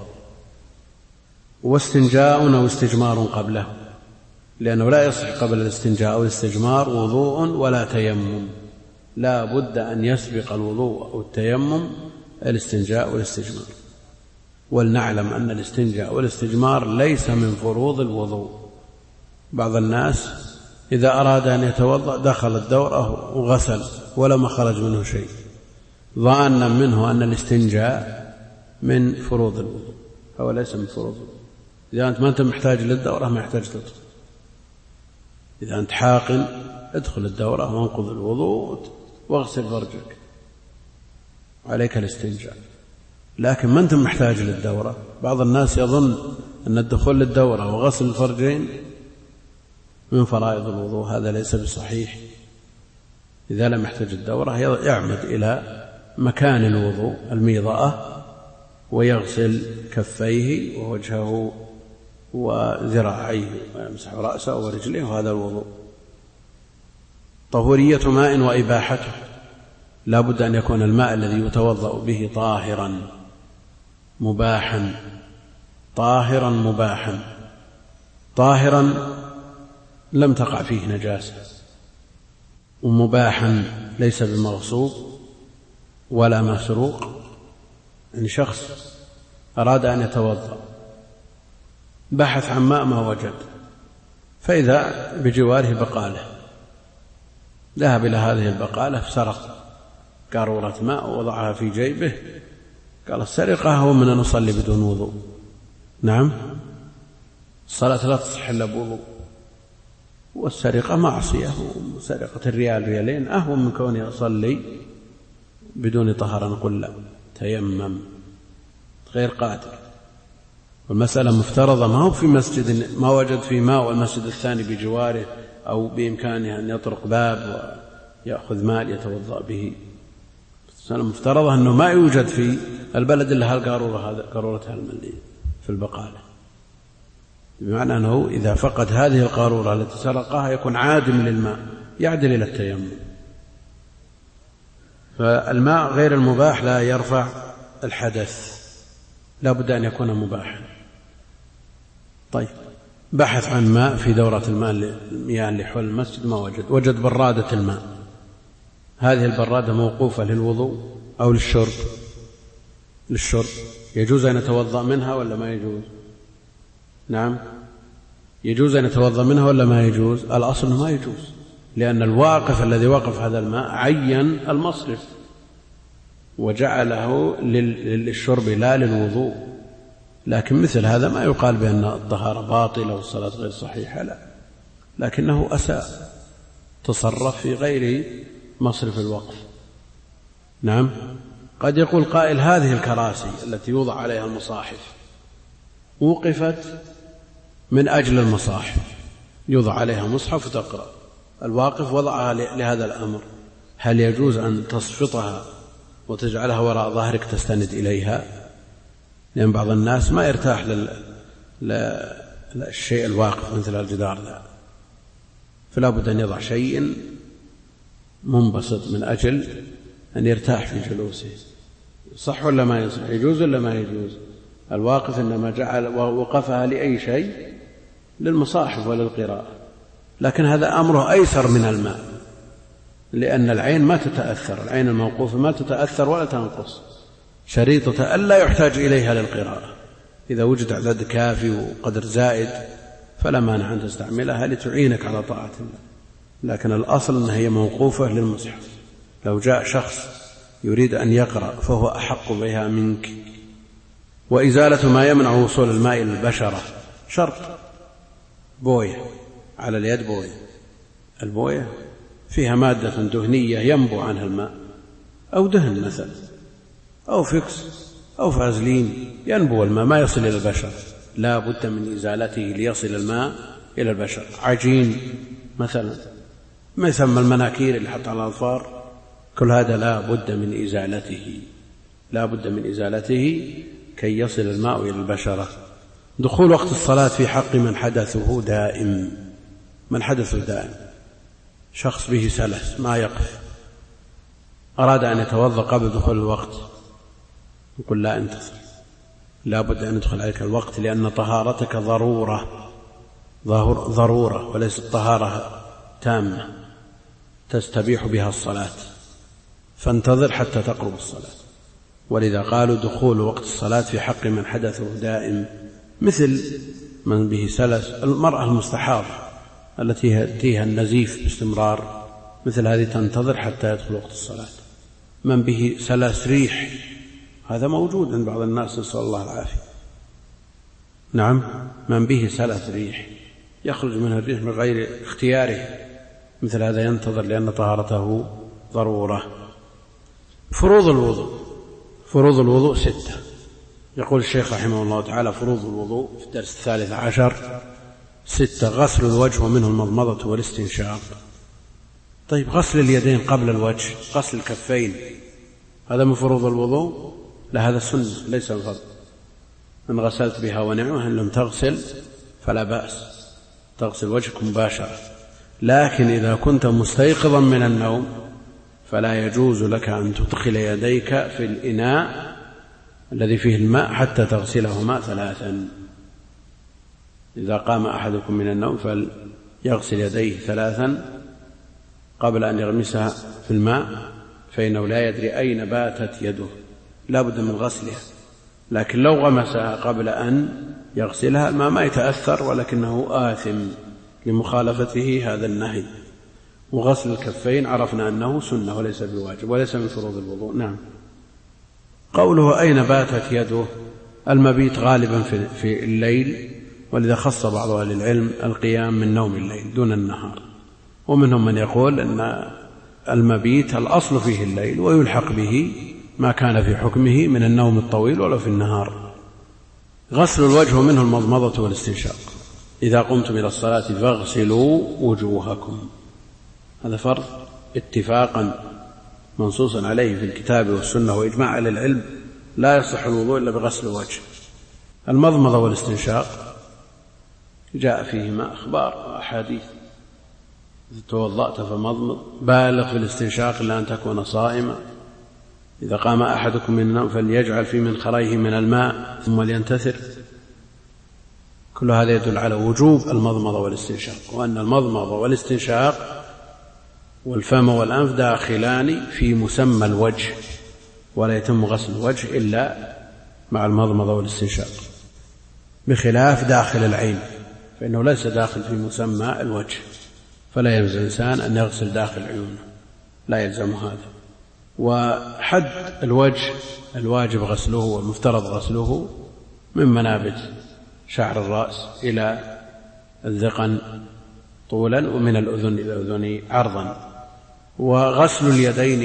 واستنجاء أو استجمار قبله، لأنه لا يصح قبل الاستنجاء أو الاستجمار وضوء ولا تيمم، لا بد أن يسبق الوضوء أو التيمم الاستنجاء والاستجمار. ولنعلم أن الاستنجاء والاستجمار ليس من فروض الوضوء. بعض الناس إذا أراد أن يتوضأ دخل الدورة وغسل ولم خرج منه شيء، ظانا منه أن الاستنجاء من فروض الوضوء، هو ليس من فروض الوضوء. إذا أنت ما أنت محتاج للدورة ما يحتاج تدخل. إذا أنت حاقن ادخل الدورة وانقض الوضوء واغسل فرجك، عليك الاستنجاء. لكن ما أنت محتاج للدورة. بعض الناس يظن أن الدخول للدورة وغسل الفرجين من فرائض الوضوء، هذا ليس بصحيح. إذا لم يحتاج الدورة يعمد إلى مكان الوضوء الميضأة ويغسل كفيه ووجهه وذراعيه ويمسح رأسه ورجليه، وهذا الوضوء. طهورية ماء وإباحته، لا بد أن يكون الماء الذي يتوضأ به طاهرا مباحا، طاهرا مباحا. طاهرا لم تقع فيه نجاسة، ومباحا ليس بمغصوب ولا مسروق. يعني شخص أراد أن يتوضأ بحث عن ماء ما وجد، فإذا بجواره بقالة، ذهب إلى هذه البقالة فسرق قارورة ماء ووضعها في جيبه، قال السرقة هو من أن نصلي بدون وضوء. نعم، الصلاة لا تصح إلا بوضوء، والسرقة معصية، وسرقة الريال ريالين أهون من كونه يصلي بدون طهارة. نقول لا، تيمم، غير قادر. والمسألة مفترضة، ما هو في مسجد ما وجد في ماء والمسجد الثاني بجواره أو بإمكانه أن يطرق باب ويأخذ ماء يتوضأ به. المفترضة أنه ما يوجد في البلد إلا قارورة الملية في البقالة، بمعنى أنه إذا فقد هذه القارورة التي سرقها يكون عادم للماء، يعدل إلى التيمم. فالماء غير المباح لا يرفع الحدث، لا بد أن يكون مباحا. طيب، بحث عن ماء في دورة المياه اللي حول المسجد ما وجد برادة الماء. هذه البرادة موقوفة للوضوء أو للشرب؟ للشرب. يجوز أن يتوضأ منها ولا ما يجوز؟ نعم، يجوز أن يتوضأ منها ولا ما يجوز؟ الأصل ما يجوز، لأن الواقف الذي وقف هذا الماء عين المصرف وجعله للشرب لا للوضوء. لكن مثل هذا ما يقال بأن الطهارة باطلة والصلاة غير صحيحة، لا، لكنه أساء، تصرف في غير مصرف الوقف. نعم، قد يقول قائل هذه الكراسي التي يوضع عليها المصاحف وقفت من أجل المصاحف، يوضع عليها مصحف وتقرأ، الواقف وضعها لهذا الأمر، هل يجوز أن تصفطها وتجعلها وراء ظهرك تستند إليها؟ لأن بعض الناس ما يرتاح للشيء الواقف مثل الجدار ذا، فلا بد أن يضع شيء منبسط من أجل أن يرتاح في جلوسه. صح ولا ما يصح؟ يجوز ولا ما يجوز؟ الواقف إنما جعل ووقفها لأي شيء، للمصاحف وللقراءة، لكن هذا أمره أيسر من الماء، لأن العين ما تتأثر، العين الموقوفة ما تتأثر ولا تنقص، شريطة ألا يحتاج إليها للقراءة. إذا وجد عدد كافي وقدر زائد فلا مانع أن تستعملها لتعينك على طاعة الله، لكن الأصل أنها هي موقوفة للمصحف. لو جاء شخص يريد أن يقرأ فهو أحق بها منك. وإزالة ما يمنع وصول الماء إلى البشرة شرط. بوية على اليد، بوية، البوية فيها مادة دهنية ينبو عنها الماء، أو دهن مثلا، أو فكس أو فازلين، ينبو الماء ما يصل إلى البشر، لا بد من إزالته ليصل الماء إلى البشر. عجين مثلا، ما يسمى المناكير اللي حط على الأظفار، كل هذا لا بد من إزالته، لا بد من إزالته كي يصل الماء إلى البشرة. دخول وقت الصلاة في حق من حدثه دائم، من حدثه دائم، شخص به سلس ما يقف، أراد أن يتوضأ قبل دخول الوقت، يقول لا انتظر، لا بد أن يدخل عليك الوقت، لأن طهارتك ضرورة وليست طهارة تامة تستبيح بها الصلاة، فانتظر حتى تقرب الصلاة. ولذا قالوا دخول وقت الصلاة في حق من حدثه دائم، مثل من به سلس، المرأة المستحاضة التي يأتيها النزيف باستمرار، مثل هذه تنتظر حتى يدخل وقت الصلاة. من به سلس ريح، هذا موجود عند بعض الناس، نسأل الله العافية. نعم، من به سلس ريح يخرج منه الريح من غير اختياره، مثل هذا ينتظر لأن طهارته ضرورة. فروض الوضوء 6. يقول الشيخ رحمه الله تعالى: فروض الوضوء في الدرس 13 6. غسل الوجه ومنه المضمضة والاستنشاق. طيب، غسل اليدين قبل الوجه، غسل الكفين، هذا من فروض الوضوء؟ لا، هذا سنة ليس من فرض. من غسلت بها ونعمة، إن لم تغسل فلا بأس، تغسل وجهك مباشرة. لكن إذا كنت مستيقظا من النوم فلا يجوز لك أن تدخل يديك في الإناء الذي فيه الماء حتى تغسلهما 3. إذا قام أحدكم من النوم فليغسل يديه 3 قبل أن يغمسها في الماء، فإنه لا يدري أين باتت يده، لا بد من غسلها. لكن لو غمسها قبل أن يغسلها الماء ما يتأثر، ولكنه آثم لمخالفته هذا النهي. وغسل الكفين عرفنا أنه سنة وليس بواجب وليس من فروض الوضوء. نعم. قوله أين باتت يده، المبيت غالبا في الليل، ولذا خص بعض أهل العلم القيام من نوم الليل دون النهار. ومنهم من يقول أن المبيت الأصل فيه الليل، ويلحق به ما كان في حكمه من النوم الطويل ولو في النهار. غسل الوجه منه المضمضة والاستنشاق. إذا قمتم إلى الصلاة فاغسلوا وجوهكم، هذا فرض اتفاقا منصوصا عليه في الكتاب والسنة وإجماع أهل العلم، لا يصح الوضوء إلا بغسل الوجه. المضمضة والاستنشاق جاء فيهما أخبار وأحاديث: إذا توضأت فمضمض، بالغ في الاستنشاق إلا أن تكون صائما، إذا قام أحدكم من النوم فليجعل في منخريه من الماء ثم لينتثر. كل هذا يدل على وجوب المضمضة والاستنشاق، وأن المضمضة والاستنشاق والفم والأنف داخلان في مسمى الوجه، ولا يتم غسل الوجه إلا مع المضمضة والاستنشاق، بخلاف داخل العين فإنه ليس داخل في مسمى الوجه، فلا يلزم الإنسان أن يغسل داخل عيونه، لا يلزم هذا. وحد الوجه الواجب غسله والمفترض غسله من منابت شعر الرأس إلى الذقن طولا، ومن الأذن إلى الأذن عرضا. وغسل اليدين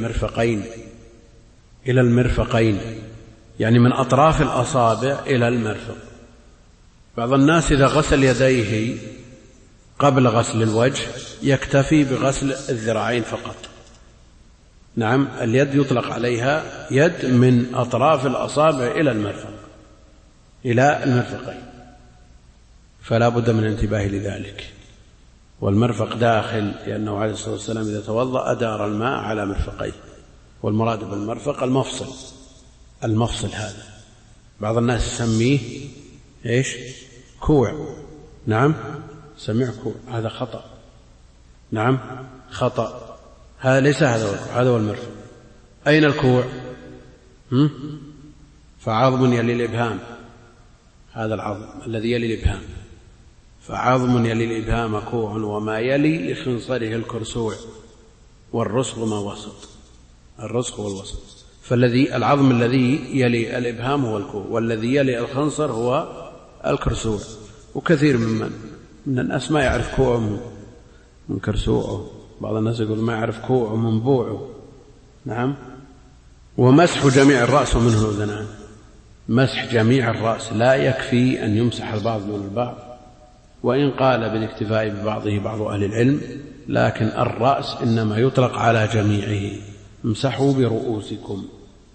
إلى المرفقين، يعني من أطراف الأصابع إلى المرفق. بعض الناس إذا غسل يديه قبل غسل الوجه يكتفي بغسل الذراعين فقط. نعم، اليد يطلق عليها يد من أطراف الأصابع إلى المرفقين، فلا بد من الانتباه لذلك. والمرفق داخل، لأنه عليه الصلاة والسلام إذا توضأ أدار الماء على مرفقيه، والمراد بالمرفق المفصل هذا. بعض الناس يسميه كوع. نعم، سمع كوع، هذا خطأ. نعم، خطأ، هذا ليس هذا هو المرفق. أين الكوع؟ فعظم يلي الإبهام، هذا العظم الذي يلي الإبهام، فعظم يلي الإبهام كوع، وما يلي لخنصره الكرسوع، والرسغ ما وسط، الرسغ والوسط. العظم الذي يلي الإبهام هو الكوع، والذي يلي الخنصر هو الكرسوع. وكثير من الناس ما يعرف كوعه من كرسوعه، بعض الناس يقول ما يعرف كوعه من بوعه. نعم. ومسح جميع الرأس ومنه الأذنان، مسح جميع الرأس، لا يكفي أن يمسح البعض من البعض، وإن قال بالاكتفاء ببعضه بعض أهل العلم، لكن الرأس إنما يطلق على جميعه، امسحوا برؤوسكم.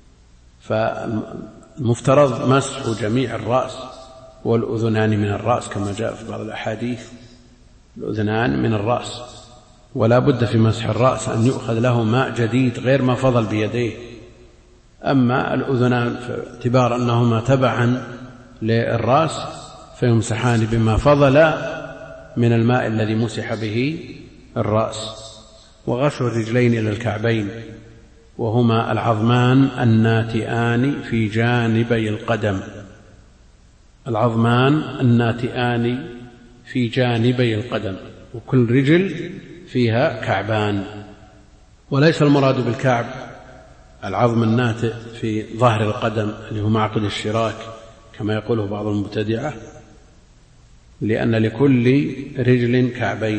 فالمفترض مسح جميع الرأس، والأذنان من الرأس كما جاء في بعض الأحاديث، الأذنان من الرأس، ولا بد في مسح الرأس أن يؤخذ له ماء جديد غير ما فضل بيديه. أما الأذنان باعتبار أنهما تبعا للرأس فيمسحان بما فضل من الماء الذي مسح به الرأس. وغسل الرجلين إلى الكعبين، وهما العظمان الناتئان في جانبي القدم، العظمان الناتئان في جانبي القدم، وكل رجل فيها كعبان. وليس المراد بالكعب العظم الناتئ في ظهر القدم اللي هو معقد الشراك كما يقوله بعض المبتدعة، لأن لكل رجل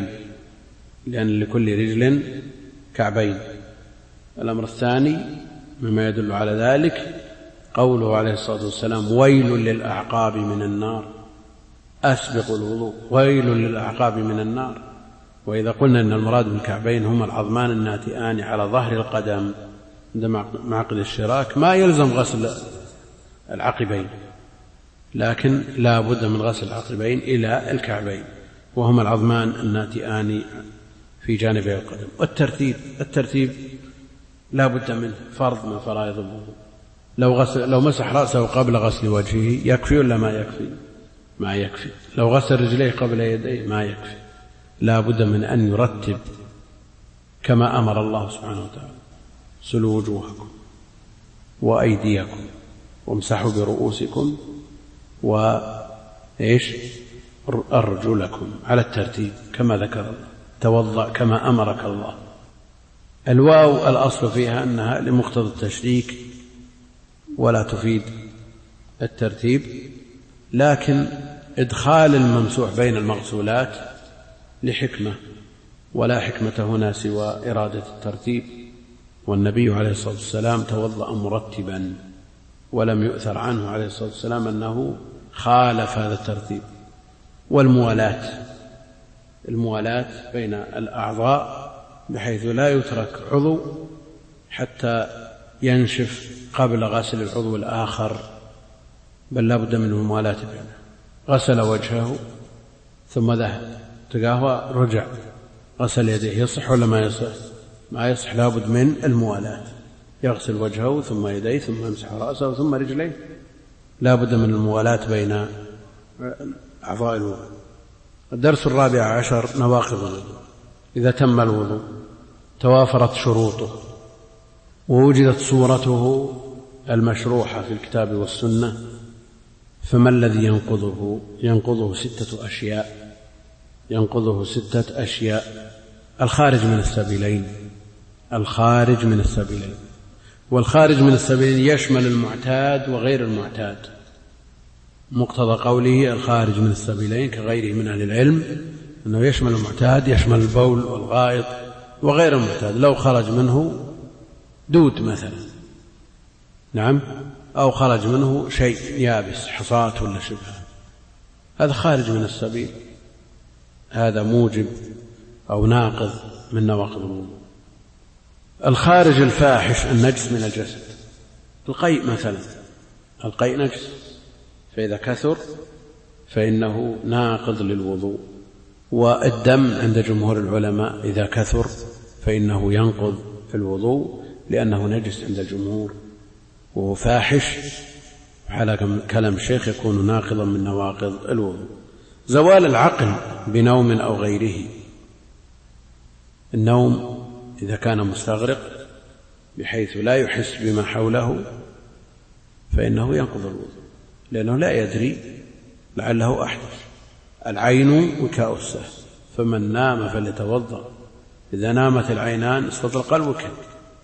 كعبين. الأمر الثاني مما يدل على ذلك قوله عليه الصلاة والسلام: ويل للأعقاب من النار، أسبق الوضوء، ويل للأعقاب من النار. وإذا قلنا أن المراد بالكعبين هما العظمان الناتئان على ظهر القدم عند معقد الشراك ما يلزم غسل العقبين، لكن لا بد من غسل العقبين إلى الكعبين، وهما العظمان الناتئان في جانبي القدم. والترتيب لا بد منه، فرض من فرائض الوضوء. لو مسح رأسه قبل غسل وجهه يكفي ولا ما يكفي؟ ما يكفي. لو غسل رجليه قبل يديه ما يكفي، لا بد من أن يرتب كما أمر الله سبحانه وتعالى: سلوا وجوهكم وأيديكم وامسحوا برؤوسكم أرجلكم، على الترتيب كما ذكر الله. توضأ كما أمرك الله. الواو الأصل فيها أنها لمقتضى التشريك ولا تفيد الترتيب، لكن إدخال الممسوح بين المغسولات لحكمة، ولا حكمة هنا سوى إرادة الترتيب. والنبي عليه الصلاة والسلام توضأ مرتبا، ولم يؤثر عنه عليه الصلاة والسلام أنه خالف هذا الترتيب. والموالاة بين الأعضاء بحيث لا يترك عضو حتى ينشف قبل غسل العضو الآخر، بل لا بد من الموالاة بينه. غسل وجهه ثم ذهب تقاهوى رجع غسل يديه، يصح ولا ما يصح؟ ما يصح، لا بد من الموالاة. يغسل وجهه ثم يديه ثم يمسح رأسه ثم رجليه، لا بد من الموالاة بين أعضاء الوضوء. الدرس 14: نواقض الوضوء. إذا تم الوضوء توافرت شروطه ووجدت صورته المشروحة في الكتاب والسنة، فما الذي ينقضه 6 أشياء. ينقضه 6 أشياء: الخارج من السبيلين. والخارج من السبيلين يشمل المعتاد وغير المعتاد. مقتضى قوله الخارج من السبيلين كغيره من أهل العلم أنه يشمل المعتاد، يشمل البول والغائط وغير المعتاد. لو خرج منه دود مثلا، نعم، أو خرج منه شيء يابس، حصاة ولا شبه، هذا خارج من السبيل، هذا موجب أو ناقض من نواقض الوضوء. الخارج الفاحش النجس من الجسد، القيء مثلا، القيء نجس، فإذا كثر فإنه ناقض للوضوء. والدم عند جمهور العلماء إذا كثر فإنه ينقض الوضوء لأنه نجس عند الجمهور، وهو فاحش على كلام الشيخ يكون ناقضا من نواقض الوضوء. زوال العقل بنوم أو غيره، النوم إذا كان مستغرق بحيث لا يحس بما حوله فإنه ينقض الوضوء، لأنه لا يدري لعله أحدث. العين وكاء السهل، فمن نام فليتوضأ. إذا نامت العينان استطلق الوكاء.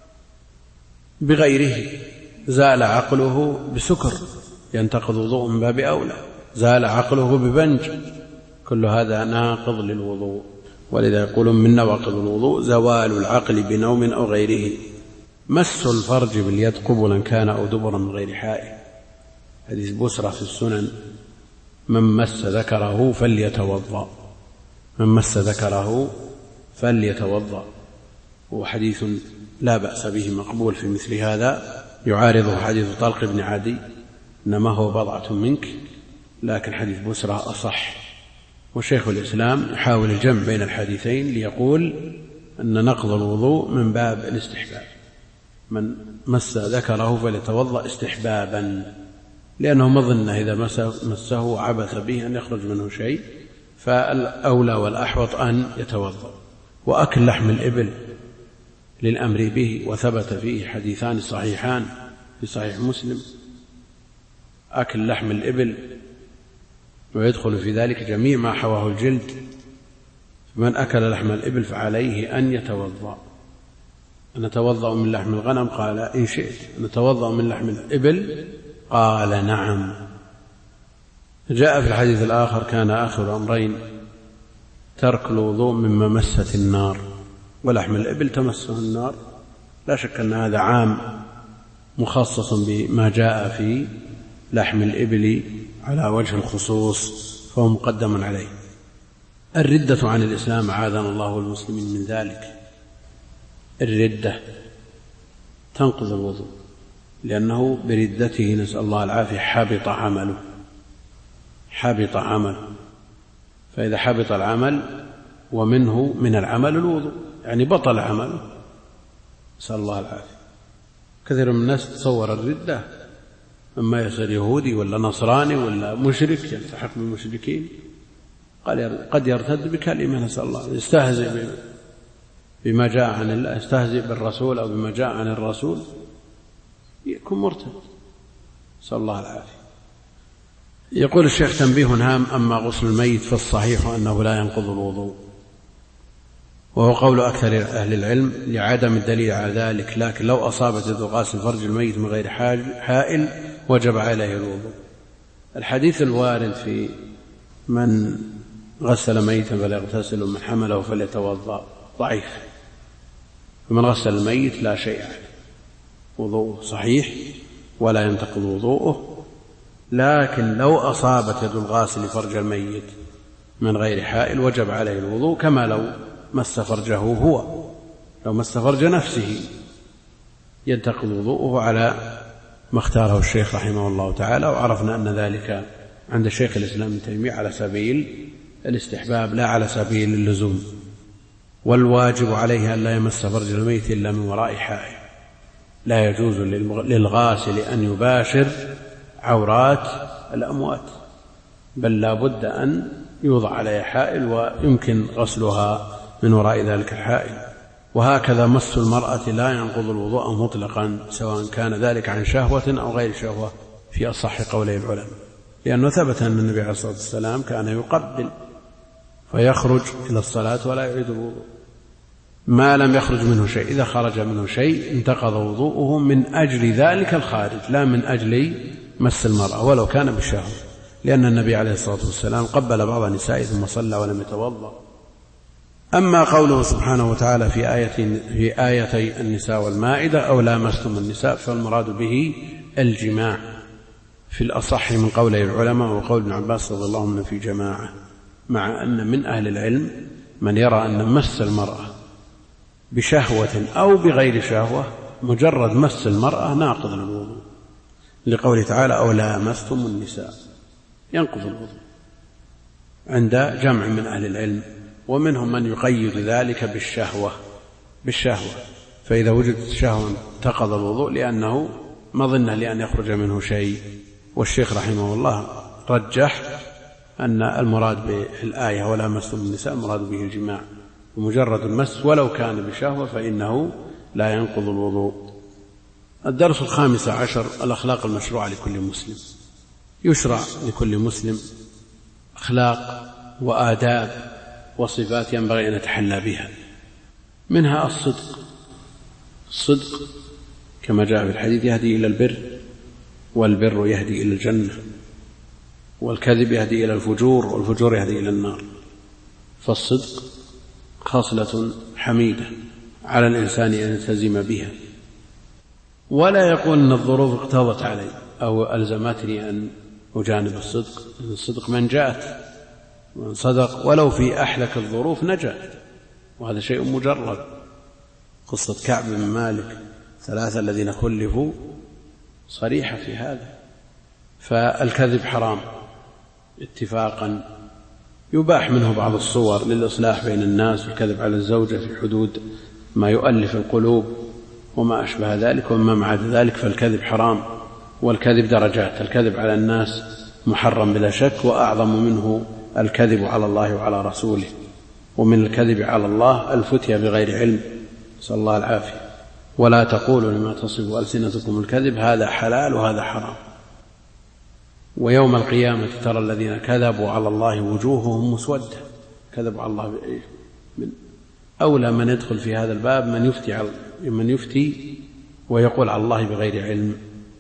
بغيره زال عقله بسكر ينتقض وضوء من باب أولى، زال عقله ببنج، كل هذا ناقض للوضوء. ولذا يقولون من نواقض الوضوء زوال العقل بنوم أو غيره. مس الفرج باليد قبلا كان أو دبرا من غير حائل، حديث بسرى في السنن: من مس ذكره فليتوضأ، من مس ذكره فليتوضأ. وحديث لا بأس به مقبول في مثل هذا، يعارضه حديث طلق بن عدي: إنما هو بضعة منك، لكن حديث بسرى أصح. وشيخ الإسلام يحاول الجمع بين الحديثين ليقول أن نقض الوضوء من باب الاستحباب، من مس ذكره فليتوضأ استحبابا، لأنه مظنة إذا مسه عبث به أن يخرج منه شيء، فالأولى والأحوط أن يتوضأ. وأكل لحم الإبل للأمر به، وثبت فيه حديثان صحيحان في صحيح مسلم: أكل لحم الإبل، ويدخل في ذلك جميع ما حواه الجلد، من أكل لحم الإبل فعليه أن يتوضأ. نتوضأ من لحم الغنم؟ قال إن شئت. نتوضأ من لحم الإبل؟ قال نعم. جاء في الحديث الآخر كان آخر أمرين ترك الوضوء مما مست النار، ولحم الإبل تمسه النار. لا شك أن هذا عام مخصص بما جاء في لحم الإبل على وجه الخصوص، فهو مقدم عليه. الردة عن الإسلام أعاذنا الله والمسلمين من ذلك. الردة تنقض الوضوء، لأنه بردته نسأل الله العافية حبط عمله. فإذا حبط العمل ومنه من العمل الوضوء، يعني بطل عمله، نسأل الله العافية. كثير من الناس تصور الردة إما يصير يهودي ولا نصراني ولا مشرك يلتحق بالمشركين، قد يرتد بكلمة، نسأل الله، يستهزئ بما جاء عن الله، يستهزئ بالرسول أو بما جاء عن الرسول، يكون مرتد، نسأل الله العافية. يقول الشيخ تنبيه هام: أما غسل الميت فالصحيح أنه لا ينقض الوضوء، وهو قول أكثر أهل العلم لعدم الدليل على ذلك، لكن لو أصابت يد الغاسل فرج الميت من غير حائل وجب عليه الوضوء. الحديث الوارد في من غسل ميتا فليغتسل ومن حمله فليتوضأ ضعيف، فمن غسل الميت لا شيء عليه، وضوءه صحيح ولا ينتقض وضوءه. لكن لو أصابت يد الغاسل فرج الميت من غير حائل وجب عليه الوضوء، كما لو مس فرجه هو، لو مس فرج نفسه ينتقض وضوءه على ما اختاره الشيخ رحمه الله تعالى. وعرفنا أن ذلك عند شيخ الإسلام ابن تيمية على سبيل الاستحباب لا على سبيل اللزوم. والواجب عليه أن لا يمس فرج الميت إلا من وراء حائل، لا يجوز للغاسل أن يباشر عورات الأموات، بل لا بد أن يوضع عليها حائل ويمكن غسلها من وراء ذلك الحائل. وهكذا مس المرأة لا ينقض الوضوء مطلقا، سواء كان ذلك عن شهوة أو غير شهوة في أصح قولي العلماء، لأنه ثبت أن النبي عليه الصلاة والسلام كان يقبل فيخرج إلى الصلاة ولا يعيد الوضوء ما لم يخرج منه شيء. إذا خرج منه شيء انتقض وضوءه من أجل ذلك الخارج، لا من أجل مس المرأة ولو كان بالشهوة، لأن النبي عليه الصلاة والسلام قبل بعض نسائه ثم صلى ولم يتوضأ. أما قوله سبحانه وتعالى في آيتي النساء والمائدة أو لامستم النساء، فالمراد به الجماع في الأصح من قولي العلماء، وقول ابن عباس رضي الله عنه في جماعة، مع أن من أهل العلم من يرى أن مس المرأة بشهوة أو بغير شهوة مجرد مس المرأة ناقض الوضوء، لقوله تعالى أو لامستم النساء، ينقض الوضوء عند جمع من أهل العلم. ومنهم من يقيد ذلك بالشهوة، فإذا وجدت شهوة انتقض الوضوء لأنه مظنة لأن يخرج منه شيء. والشيخ رحمه الله رجح أن المراد بالآية ولا مستم النساء المراد به الجماع، ومجرد المس ولو كان بشهوة فإنه لا ينقض الوضوء. الدرس 15: الأخلاق المشروعة لكل مسلم. يشرع لكل مسلم أخلاق وآداب وصفات ينبغي أن يتحلى بها، منها الصدق كما جاء في الحديث يهدي إلى البر، والبر يهدي إلى الجنة، والكذب يهدي إلى الفجور، والفجور يهدي إلى النار. فالصدق خصلة حميدة على الإنسان أن يلتزم بها، ولا يقول أن الظروف اقتضت علي أو ألزمتني أن أجانب الصدق. الصدق منجاة، من صدق ولو في أحلك الظروف نجا، وهذا شيء مجرد. قصة كعب بن مالك 3 الذين خلفوا صريحة في هذا. فالكذب حرام اتفاقا، يباح منه بعض الصور للإصلاح بين الناس، والكذب على الزوجة في حدود ما يؤلف القلوب وما أشبه ذلك، وما مع ذلك فالكذب حرام. والكذب درجات، الكذب على الناس محرم بلا شك، وأعظم منه الكذب على الله وعلى رسوله. ومن الكذب على الله الفتية بغير علم، نسأل الله العافية. ولا تقولوا لما تصف ألسنتكم الكذب هذا حلال وهذا حرام. ويوم القيامة ترى الذين كذبوا على الله وجوههم مسودة، كذبوا على الله من أولى من يدخل في هذا الباب من يفتي ويقول على الله بغير علم.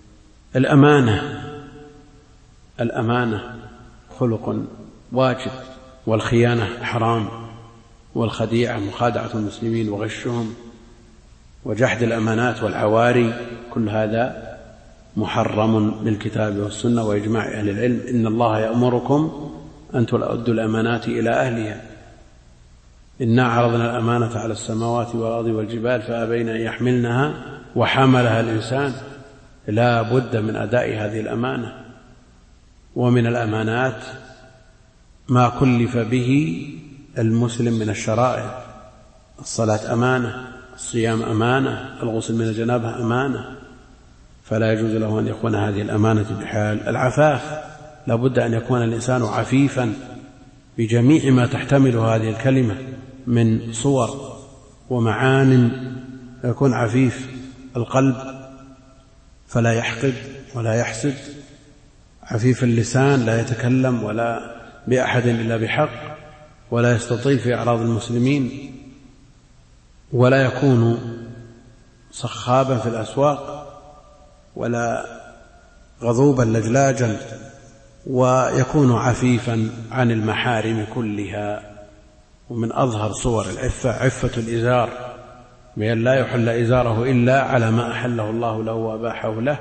الأمانة خلق واجب، والخيانة حرام، والخديعة مخادعة المسلمين وغشهم وجحد الأمانات والعواري، كل هذا محرم بالكتاب والسنة وإجماع أهل العلم. إن الله يأمركم أن تؤدوا الأمانات إلى أهلها، إنا عرضنا الأمانة على السماوات والأرض والجبال فأبين أن يحملنها وحملها الإنسان. لا بد من أداء هذه الأمانة. ومن الأمانات ما كلف به المسلم من الشرائع. الصلاة أمانة، الصيام أمانة، الغسل من الجنابة أمانة، فلا يجوز له أن يكون هذه الأمانة بحال. العفاف، لا بد أن يكون الإنسان عفيفا بجميع ما تحتمله هذه الكلمة من صور ومعان. يكون عفيف القلب فلا يحقد ولا يحسد، عفيف اللسان لا يتكلم ولا بأحد إلا بحق، ولا يستطيل في أعراض المسلمين، ولا يكون صخابا في الأسواق ولا غضوبا لجلاجا، ويكون عفيفا عن المحارم كلها. ومن أظهر صور العفة عفة الإزار، بأن لا يحل إزاره إلا على ما أحله الله له وأباحه له.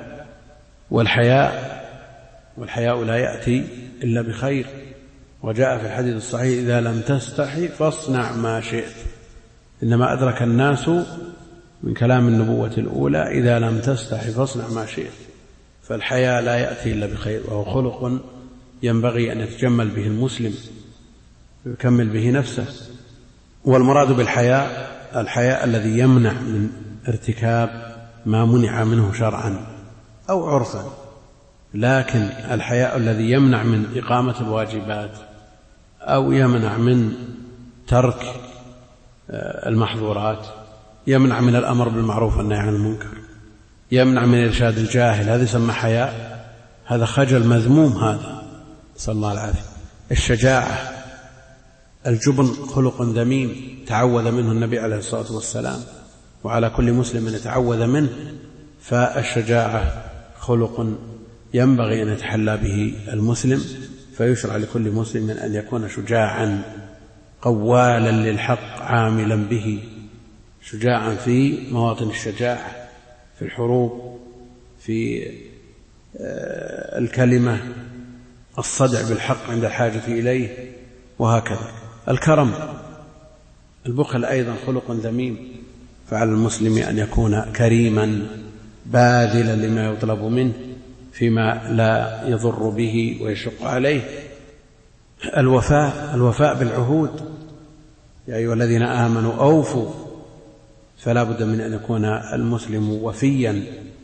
والحياء لا يأتي إلا بخير، وجاء في الحديث الصحيح إذا لم تستحي فاصنع ما شئت. إنما أدرك الناس من كلام النبوة الأولى إذا لم تستحي فاصنع ما شئت. فالحياء لا يأتي إلا بخير، وهو خلق ينبغي أن يتجمل به المسلم ويكمل به نفسه. والمراد بالحياء الحياء الذي يمنع من ارتكاب ما منع منه شرعا أو عرفا، لكن الحياء الذي يمنع من إقامة الواجبات أو يمنع من ترك المحظورات، يمنع من الأمر بالمعروف والنهي عن المنكر، يمنع من إرشاد الجاهل، هذا يسمى حياء. هذا خجل مذموم، هذا صلى الله العافية. الشجاعة، الجبن خلق ذميم تعوذ منه النبي عليه الصلاة والسلام، وعلى كل مسلم أن يتعوذ منه. فالشجاعة خلق ينبغي أن يتحلى به المسلم، فيشرع لكل مسلم أن يكون شجاعا قوالا للحق عاملا به، شجاعا في مواطن الشجاعة، في الحروب، في الكلمة، الصدع بالحق عند الحاجة إليه، وهكذا. الكرم، البخل أيضا خلق ذميم، فعلى المسلم أن يكون كريما باذلا لما يطلب منه فيما لا يضر به ويشق عليه. الوفاء بالعهود، يا أيها الذين آمنوا أوفوا. فلا بد من أن يكون المسلم وفيا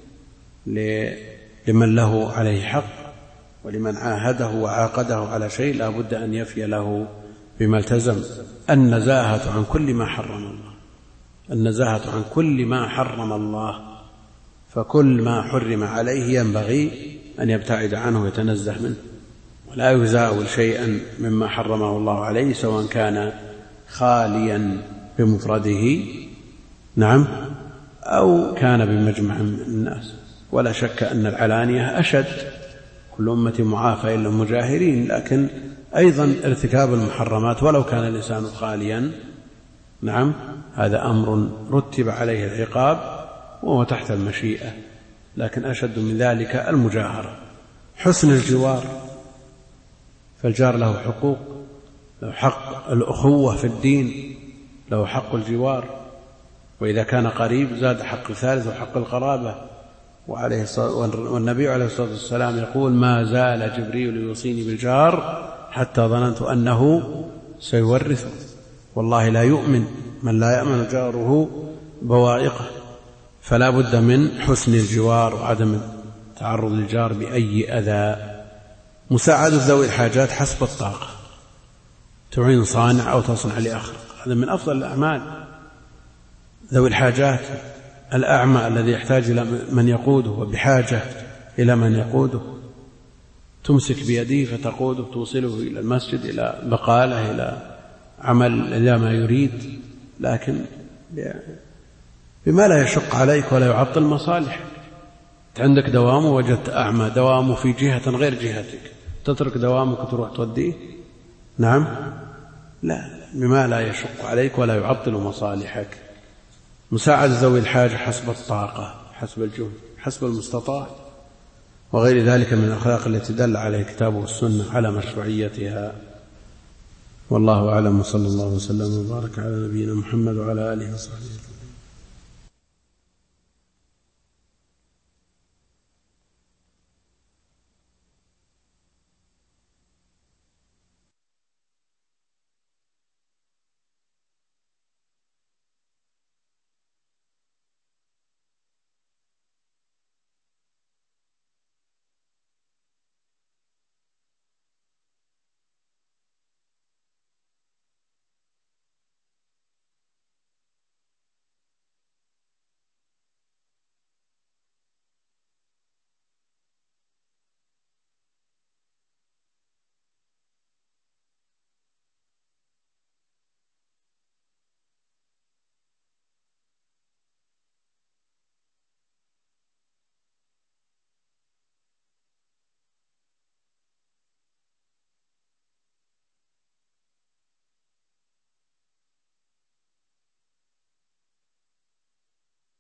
لمن له عليه حق، ولمن عاهده وعاقده على شيء لا بد أن يفي له بما التزم. النزاهة عن كل ما حرم الله، النزاهة عن كل ما حرم الله، فكل ما حرم عليه ينبغي أن يبتعد عنه ويتنزه منه، ولا يزاول شيئا مما حرمه الله عليه، سواء كان خاليا بمفرده نعم أو كان بمجمع من الناس. ولا شك أن العلانية أشد، كل أمة معافى إلا المجاهرين، لكن أيضا ارتكاب المحرمات ولو كان الإنسان خاليا نعم هذا أمر رتب عليه العقاب وهو تحت المشيئة، لكن أشد من ذلك المجاهرة. حسن الجوار، فالجار له حقوق، له حق الأخوة في الدين، له حق الجوار، وإذا كان قريب زاد حق الثالث وحق القرابة. والنبي عليه الصلاة والسلام يقول ما زال جبريل يوصيني بالجار حتى ظننت أنه سيورثه. والله لا يؤمن من لا يأمن جاره بوائقه. فلا بد من حسن الجوار وعدم تعرض الجار بأي أذى. مساعدة ذوي الحاجات حسب الطاقة، تعين صانع أو تصنع لآخر، هذا من أفضل الأعمال. ذوي الحاجات، الأعمى الذي يحتاج إلى من يقوده وبحاجة إلى من يقوده، تمسك بيده فتقوده، توصله إلى المسجد، إلى بقالة، إلى عمل إلى ما يريد، لكن بما لا يشق عليك ولا يعطل مصالح. عندك دوام ووجدت أعمى دوامه في جهة غير جهتك، تترك دوامك تروح توديه؟ نعم، لا، بما لا يشق عليك ولا يعطل مصالحك. مساعدة ذوي الحاجة حسب الطاقة، حسب الجهد، حسب المستطاع، وغير ذلك من الأخلاق التي دل عليه الكتاب والسنة على مشروعيتها. والله أعلم، وصلى الله وسلم وبارك على نبينا محمد وعلى آله وصحبه.